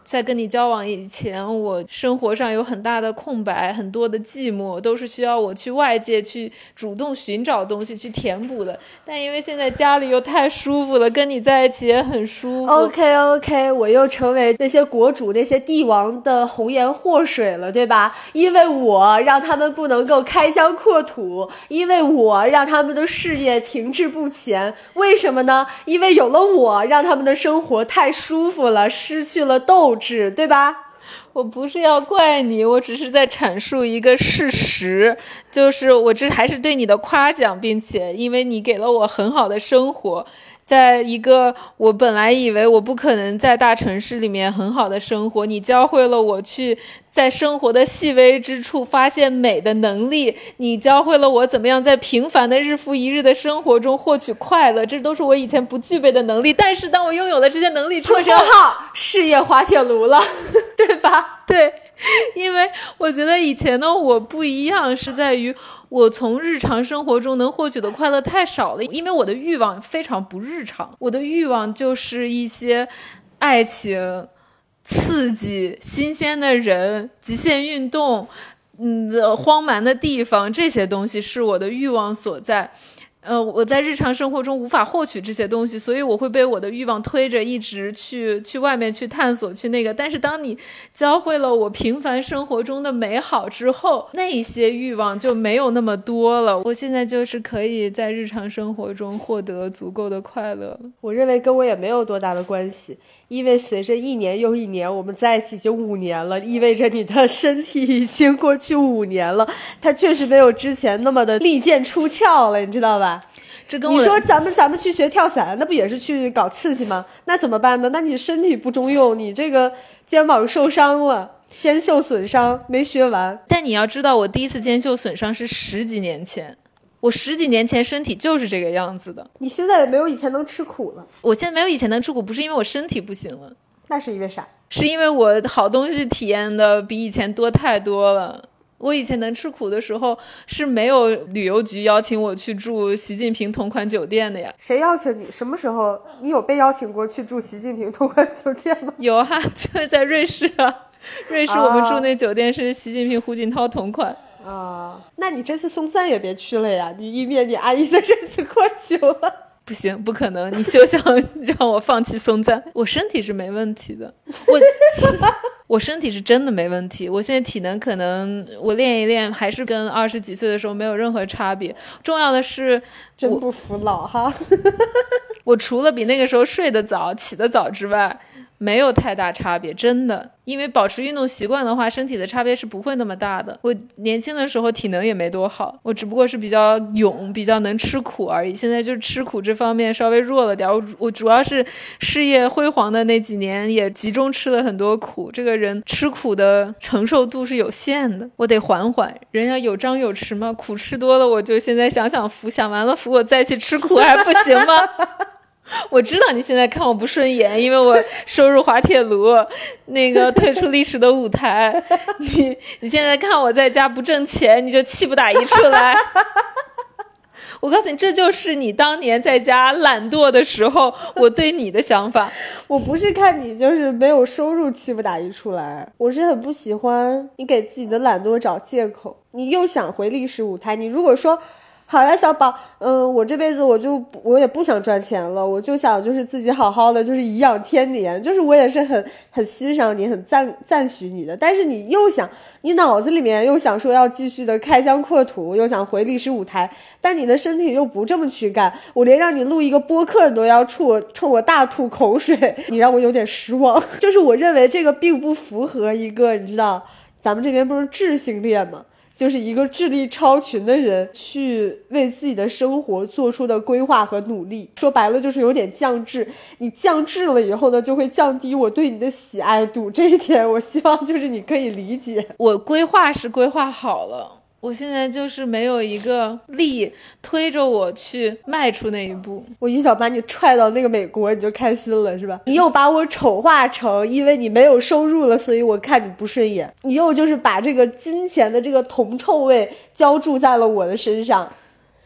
在跟你交往以前，我生活上有很大的空白，很多的寂寞，都是需要我去外界去主动寻找东西去填补的。但因为现在家里又太舒服了，跟你在一起也很舒服。 OK OK， 我又成为那些国主那些帝王的红颜祸水了，对吧？因为我让他们不能够开疆扩土，因为我让他们的事业停滞不前。为什么呢？因为有了我，让他们的生活太舒服了，失去了斗志，对吧？ 我不是要怪你，我只是在阐述一个事实，就是我这还是对你的夸奖，并且因为你给了我很好的生活，在一个我本来以为我不可能在大城市里面很好的生活，你教会了我去在生活的细微之处发现美的能力，你教会了我怎么样在平凡的日复一日的生活中获取快乐，这都是我以前不具备的能力。但是当我拥有了这些能力之后， 破折号事业滑铁卢了，对吧？ 对，因为我觉得以前的我不一样，是在于我从日常生活中能获取的快乐太少了，因为我的欲望非常不日常，我的欲望就是一些爱情、刺激、新鲜的人、极限运动、嗯，荒蛮的地方，这些东西是我的欲望所在。呃，我在日常生活中无法获取这些东西，所以我会被我的欲望推着一直去去外面去探索去那个。但是当你教会了我平凡生活中的美好之后，那一些欲望就没有那么多了。我现在就是可以在日常生活中获得足够的快乐了。 我认为跟我也没有多大的关系，因为随着一年又一年，我们在一起已经五年了，意味着你的身体已经过去五年了，它确实没有之前那么的利剑出鞘了，你知道吧？ 这跟我你说咱们咱们去学跳伞，那不也是去搞刺激吗？那怎么办呢？那你身体不中用，你这个肩膀受伤了，肩袖损伤没学完。 但你要知道，我第一次肩袖损伤是十几年前，我十几年前身体就是这个样子的。 你现在也没有以前能吃苦了。 我现在没有以前能吃苦，不是因为我身体不行了， 那是因为啥？ 是因为我好东西体验的比以前多太多了。我以前能吃苦的时候是没有旅游局邀请我去住习近平同款酒店的呀。 谁邀请你？什么时候？你有被邀请过去住习近平同款酒店吗？ 有啊，就是在瑞士啊。瑞士我们住那酒店是习近平、胡锦涛同款啊、哦。那你这次松赞也别去了呀，你以免你阿姨的日子过久了。 不行，不可能，你休想让我放弃松赞。我身体是没问题的，我我身体是真的没问题。我现在体能可能我练一练还是跟二十几岁的时候没有任何差别。重要的是真不服老哈。 我除了比那个时候睡得早起得早之外没有太大差别，真的。因为保持运动习惯的话，身体的差别是不会那么大的。我年轻的时候体能也没多好，我只不过是比较勇，比较能吃苦而已。现在就是吃苦这方面稍微弱了点。我我主要是事业辉煌的那几年也集中吃了很多苦，这个人吃苦的承受度是有限的，我得缓缓。人要有张有弛嘛，苦吃多了我就现在想想服，想完了服我再去吃苦还不行吗？我知道你现在看我不顺眼，因为我收入滑铁卢，那个退出历史的舞台。你你现在看我在家不挣钱，你就气不打一处来。我告诉你，这就是你当年在家懒惰的时候我对你的想法。 我不是看你就是没有收入气不打一处来，我是很不喜欢你给自己的懒惰找借口。你又想回历史舞台，你如果说好呀小宝，嗯、呃，我这辈子我就我也不想赚钱了，我就想就是自己好好的就是颐养天年，就是我也是很很欣赏你，很赞赞许你的。但是你又想，你脑子里面又想说要继续的开疆扩土，又想回历史舞台，但你的身体又不这么去干。我连让你录一个播客你都要冲我冲我大吐口水，你让我有点失望。就是我认为这个并不符合一个，你知道咱们这边不是智性恋吗？就是一个智力超群的人去为自己的生活做出的规划和努力，说白了就是有点降智。你降智了以后呢，就会降低我对你的喜爱度，这一点我希望就是你可以理解。 我规划是规划好了，我现在就是没有一个力推着我去迈出那一步。 我一脚把你踹到那个美国你就开心了是吧？你又把我丑化成因为你没有收入了所以我看你不顺眼，你又就是把这个金钱的这个铜臭味浇筑在了我的身上。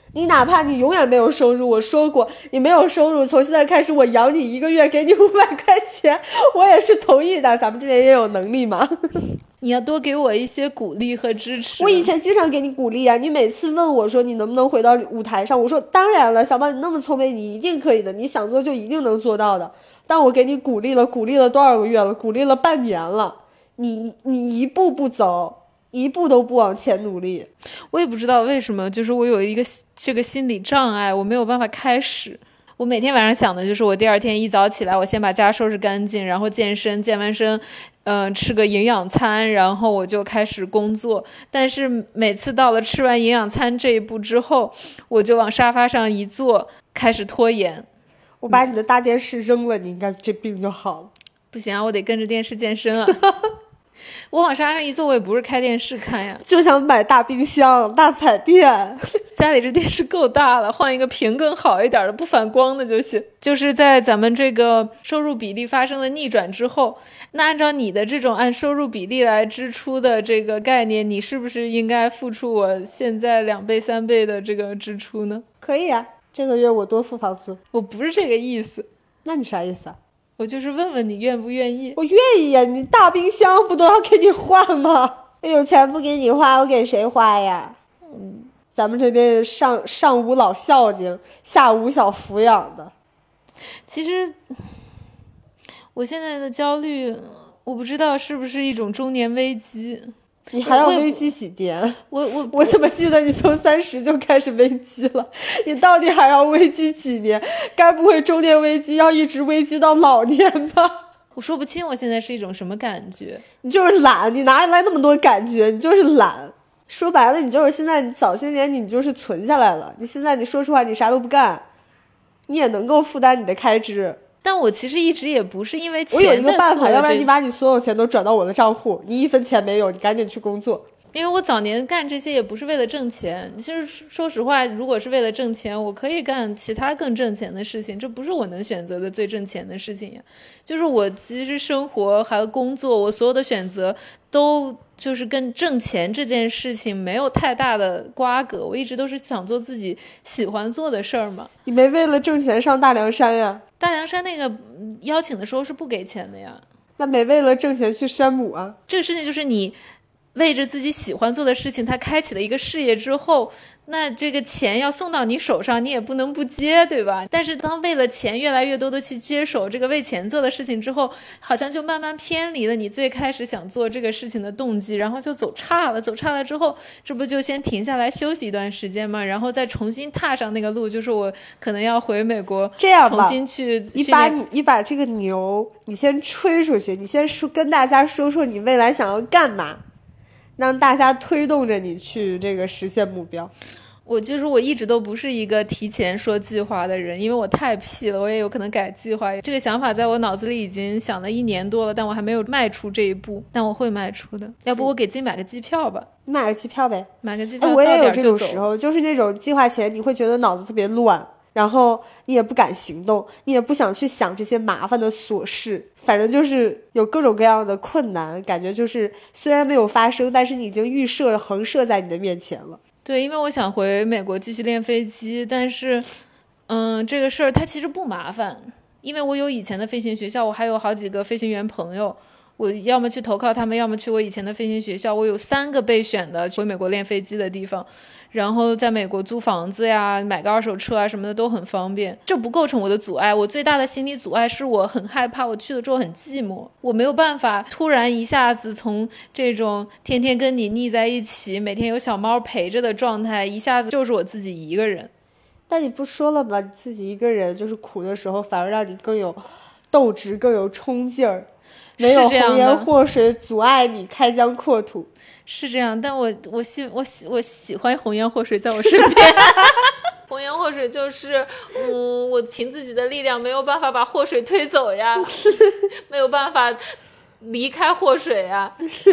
你哪怕你永远没有收入，我说过你没有收入，从现在开始我养你一个月，给你五百块钱，我也是同意的，咱们这边也有能力嘛。 你要多给我一些鼓励和支持。 我以前经常给你鼓励啊，你每次问我说你能不能回到舞台上，我说当然了，小宝你那么聪明，你一定可以的，你想做就一定能做到的。但我给你鼓励了，鼓励了多少个月了？鼓励了半年了，你你一步步走，一步都不往前努力。 我也不知道为什么，就是我有一个这个心理障碍，我没有办法开始。我每天晚上想的就是我第二天一早起来，我先把家收拾干净，然后健身，健完身嗯、呃，吃个营养餐，然后我就开始工作。但是每次到了吃完营养餐这一步之后，我就往沙发上一坐，开始拖延。 我把你的大电视扔了，你应该这病就好了。 不行啊，我得跟着电视健身啊。我往沙发上一坐，我也不是开电视看呀， 就想买大冰箱、大彩电。 家里这电视够大了，换一个屏更好一点的，不反光的就行。就是在咱们这个收入比例发生了逆转之后，那按照你的这种按收入比例来支出的这个概念，你是不是应该付出我现在两倍三倍的这个支出呢？ 可以啊，这个月我多付房租。 我不是这个意思。 那你啥意思啊？ 我就是问问你愿不愿意。 我愿意呀，你大冰箱不都要给你换吗？有钱不给你花，我给谁花呀？嗯，咱们这边上上无老孝敬，下无小抚养的。 其实我现在的焦虑，我不知道是不是一种中年危机。 你还要危机几年？ 我我我怎么记得你从三十就开始危机了？你到底还要危机几年？该不会中年危机要一直危机到老年吧？ 我说不清我现在是一种什么感觉。 你就是懒，你哪里来那么多感觉？你就是懒。说白了，你就是现在你早些年你就是存下来了，你现在你说实话你啥都不干，你也能够负担你的开支。 但我其实一直也不是因为钱我有一个办法，要不然这你把你所有钱都转到我的账户，你一分钱没有，你赶紧去工作。 因为我早年干这些也不是为了挣钱，其实说实话，如果是为了挣钱，我可以干其他更挣钱的事情，这不是我能选择的最挣钱的事情呀。就是我其实生活还有工作，我所有的选择都就是跟挣钱这件事情没有太大的瓜葛，我一直都是想做自己喜欢做的事儿嘛。 你没为了挣钱上大凉山呀？ 大凉山那个邀请的时候是不给钱的呀。 那没为了挣钱去山姆啊？ 这个事情就是你为着自己喜欢做的事情，他开启了一个事业之后，那这个钱要送到你手上，你也不能不接，对吧？但是当为了钱越来越多的去接手这个为钱做的事情之后，好像就慢慢偏离了你最开始想做这个事情的动机，然后就走岔了。走岔了之后，这不就先停下来休息一段时间吗？然后再重新踏上那个路，就是我可能要回美国， 这样吧， 重新去你把你你把这个牛你先吹出去，你先说跟大家说说你未来想要干嘛，让大家推动着你去这个实现目标。 我就是我一直都不是一个提前说计划的人，因为我太屁了，我也有可能改计划。这个想法在我脑子里已经想了一年多了，但我还没有迈出这一步，但我会迈出的。要不我给自己买个机票吧？ 你买个机票呗。 买个机票， 哎，我也有这到点就走。 种时候，就是那种计划前你会觉得脑子特别乱，然后你也不敢行动，你也不想去想这些麻烦的琐事，反正就是有各种各样的困难，感觉就是虽然没有发生，但是你已经预设横设在你的面前了。 对，因为我想回美国继续练飞机，但是嗯，这个事儿它其实不麻烦，因为我有以前的飞行学校，我还有好几个飞行员朋友，我要么去投靠他们，要么去我以前的飞行学校，我有三个备选的回美国练飞机的地方，然后在美国租房子呀，买个二手车啊什么的都很方便，这不构成我的阻碍。我最大的心理阻碍是我很害怕我去了之后很寂寞，我没有办法突然一下子从这种天天跟你腻在一起，每天有小猫陪着的状态，一下子就是我自己一个人。 但你不说了吗？你自己一个人就是苦的时候，反而让你更有斗志，更有冲劲儿，没有红颜祸水阻碍你开疆扩土。 是这样，但我我喜我喜我喜欢红颜祸水在我身边。红颜祸水就是，嗯，我凭自己的力量没有办法把祸水推走呀，没有办法离开祸水呀。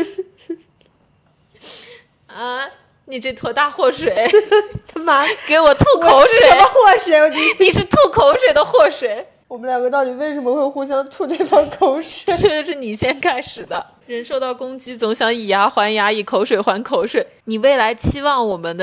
啊！你这坨大祸水， 他妈给我吐口水！ 什么祸水？你你是吐口水的祸水。 我们两个到底为什么会互相吐对方口水？ 这是你先开始的。人受到攻击，总想以牙还牙，以口水还口水。你未来期望我们的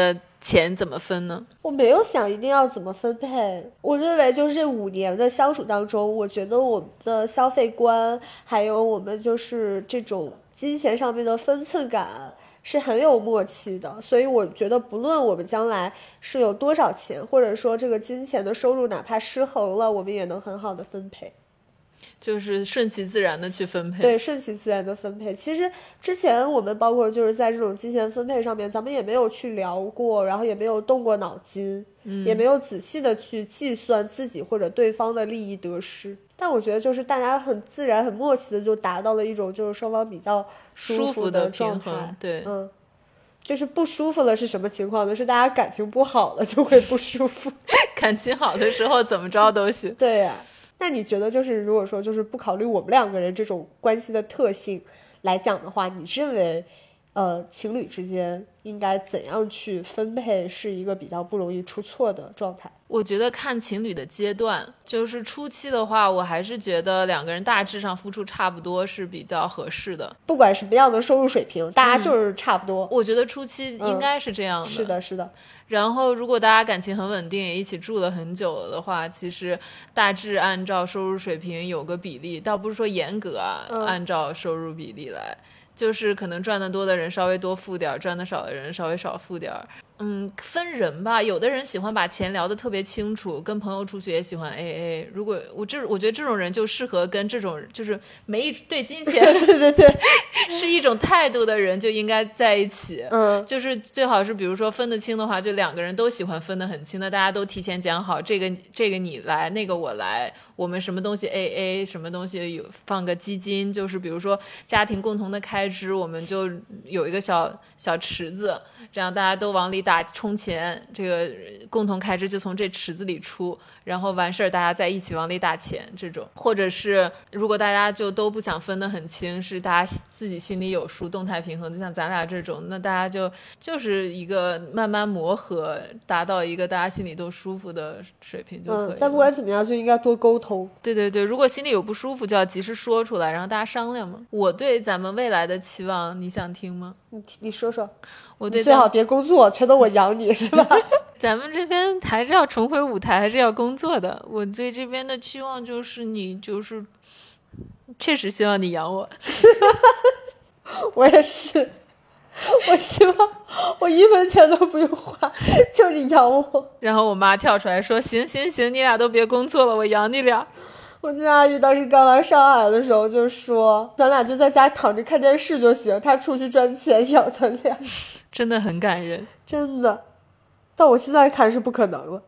钱怎么分呢？ 我没有想一定要怎么分配，我认为就是这五年的相处当中，我觉得我们的消费观还有我们就是这种金钱上面的分寸感是很有默契的，所以我觉得不论我们将来是有多少钱，或者说这个金钱的收入哪怕失衡了，我们也能很好的分配， 就是顺其自然的去分配。 对，顺其自然的分配。其实之前我们包括就是在这种金钱分配上面，咱们也没有去聊过，然后也没有动过脑筋，嗯，也没有仔细的去计算自己或者对方的利益得失。但我觉得就是大家很自然很默契的就达到了一种就是双方比较舒服的状态。 舒服的平衡，对， 嗯，就是不舒服了是什么情况呢？是大家感情不好了就会不舒服。 感情好的时候怎么着都行。 对呀、啊。那你觉得就是如果说就是不考虑我们两个人这种关系的特性来讲的话，你认为呃情侣之间应该怎样去分配是一个比较不容易出错的状态？ 我觉得看情侣的阶段，就是初期的话，我还是觉得两个人大致上付出差不多是比较合适的。 不管什么样的收入水平，大家就是差不多。 嗯、我觉得初期应该是这样的。 嗯、是的，是的。 然后如果大家感情很稳定，也一起住了很久了的话，其实大致按照收入水平有个比例，倒不是说严格啊、嗯、按照收入比例来，就是可能赚得多的人稍微多付点，赚得少的人稍微少付点。嗯，分人吧，有的人喜欢把钱聊得特别清楚，跟朋友出去也喜欢 A A。如果我这，我觉得这种人就适合跟这种就是没对金钱对对对是一种态度的人就应该在一起。 嗯， 就是最好是比如说分得清的话，就两个人都喜欢分得很清的，大家都提前讲好，这个这个你来，那个我来，我们什么东西 A A， 什么东西有放个基金，就是比如说家庭共同的开支，我们就有一个小小池子，这样大家都往里打充钱，这个共同开支就从这池子里出，然后完事儿大家再一起往里打钱，这种。或者是如果大家就都不想分得很清，是大家自己心里有数，动态平衡，就像咱俩这种，那大家就就是一个慢慢磨合，达到一个大家心里都舒服的水平就可以了。 嗯，但不管怎么样就应该多沟通。 对对对，如果心里有不舒服就要及时说出来，然后大家商量嘛。我对咱们未来的期望你想听吗？ 你你说说。 我对最好别工作，全都我养你是吧？ 咱们这边还是要重回舞台，还是要工作的。我对这边的期望就是你就是确实希望你养我。 我也是，我希望我一分钱都不用花，就你养我。 然后我妈跳出来说行行行，你俩都别工作了，我养你俩。 我记得阿姨当时刚来上海的时候就说咱俩就在家躺着看电视就行，她出去赚钱养咱俩。 真的很感人， 真的。但我现在看是不可能了。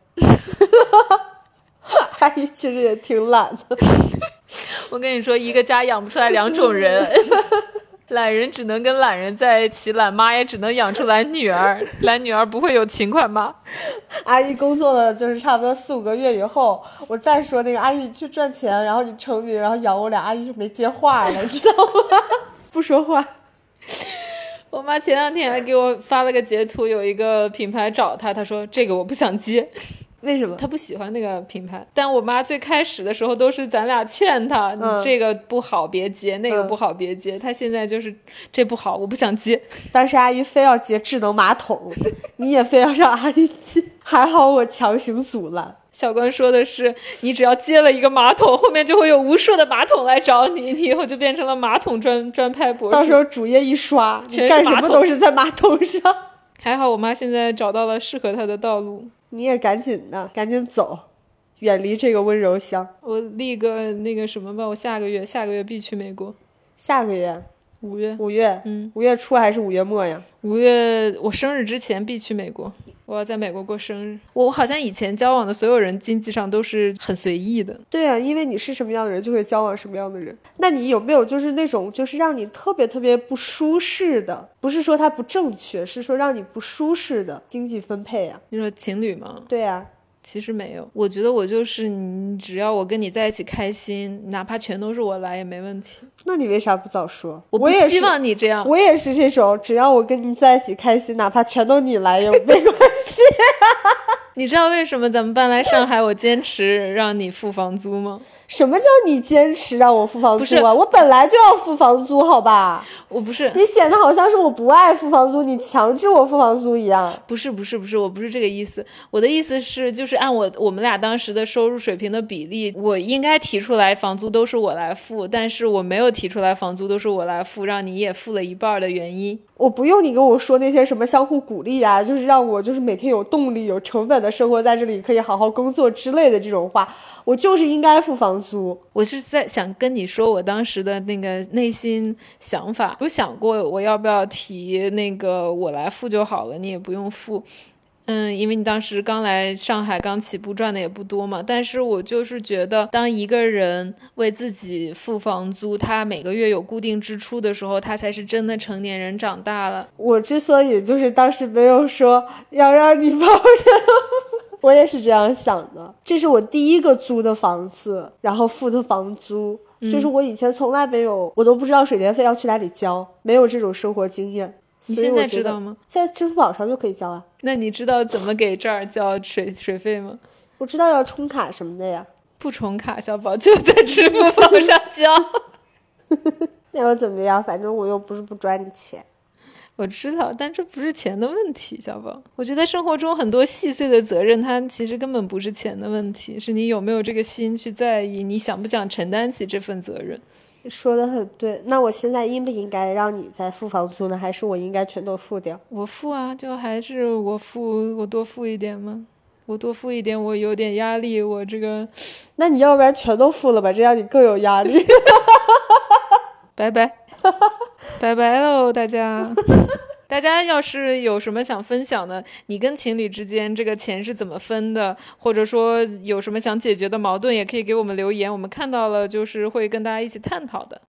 阿姨其实也挺懒的。 我跟你说，一个家养不出来两种人。懒人只能跟懒人在一起，懒妈也只能养出懒女儿，懒女儿不会有勤快妈。 阿姨工作了就是差不多四五个月以后，我再说那个阿姨去赚钱，然后你成名，然后养我俩，阿姨就没接话了，知道吗？不说话。 我妈前两天还给我发了个截图，有一个品牌找她，她说这个我不想接。 为什么？ 她不喜欢那个品牌。但我妈最开始的时候都是咱俩劝她、嗯、你这个不好别接，那个不好别接、嗯、她现在就是这不好我不想接。 但是阿姨非要接智能马桶，你也非要让阿姨接，还好我强行阻拦。 小关说的是你只要接了一个马桶，后面就会有无数的马桶来找你，你以后就变成了马桶专专拍博主， 到时候主页一刷你干什么都是在马桶上。 还好我妈现在找到了适合她的道路。 你也赶紧的赶紧走，远离这个温柔乡。 我立个那个什么吧，我下个月下个月必去美国。 下个月五月五月嗯， 五月初还是五月末呀？ 五月我生日之前必去美国，我要在美国过生日。我好像以前交往的所有人经济上都是很随意的。 对啊，因为你是什么样的人就会交往什么样的人。那你有没有就是那种就是让你特别特别不舒适的，不是说它不正确，是说让你不舒适的经济分配啊？ 你说情侣吗？ 对啊。 其实没有，我觉得我就是你，只要我跟你在一起开心，哪怕全都是我来也没问题。 那你为啥不早说？ 我不希望你这样。 我也是这种，只要我跟你在一起开心，哪怕全都你来也没关系。 你知道为什么咱们搬来上海我坚持让你付房租吗？ 什么叫你坚持让我付房不是租啊？我本来就要付房租，好吧？ 我不是， 你显得好像是我不爱付房租，你强制我付房租一样。 不是不是不是，我不是这个意思。我的意思是，就是按我我们俩当时的收入水平的比例，我应该提出来房租都是我来付，但是我没有提出来房租都是我来付，让你也付了一半的原因。 我不用你跟我说那些什么相互鼓励啊，就是让我就是每天有动力、有成本的生活在这里，可以好好工作之类的这种话，我就是应该付房租。 我是在想跟你说我当时的那个内心想法，有想过我要不要提那个我来付就好了，你也不用付。嗯，因为你当时刚来上海，刚起步，赚的也不多嘛。但是我就是觉得，当一个人为自己付房租，他每个月有固定支出的时候，他才是真的成年人长大了。 我之所以就是当时没有说要让你抱着，我也是这样想的。这是我第一个租的房子，然后付的房租。嗯、就是我以前从来没有，我都不知道水电费要去哪里交，没有这种生活经验。 你现在知道吗？ 在支付宝上就可以交啊。 那你知道怎么给这儿交水水费吗？ 我知道要充卡什么的呀。 不充卡，小宝就在支付宝上交。 那又怎么样？反正我又不是不赚你钱。 我知道，但这不是钱的问题，小宝。我觉得生活中很多细碎的责任，它其实根本不是钱的问题，是你有没有这个心去在意，你想不想承担起这份责任。 说得很对，那我现在应不应该让你再付房租呢？还是我应该全都付掉？ 我付啊，就还是我付，我多付一点吗？我多付一点，我有点压力，我这个…… 那你要不然全都付了吧，这样你更有压力。 拜拜，拜拜喽，大家。大家要是有什么想分享的，你跟情侣之间这个钱是怎么分的，或者说有什么想解决的矛盾，也可以给我们留言，我们看到了就是会跟大家一起探讨的。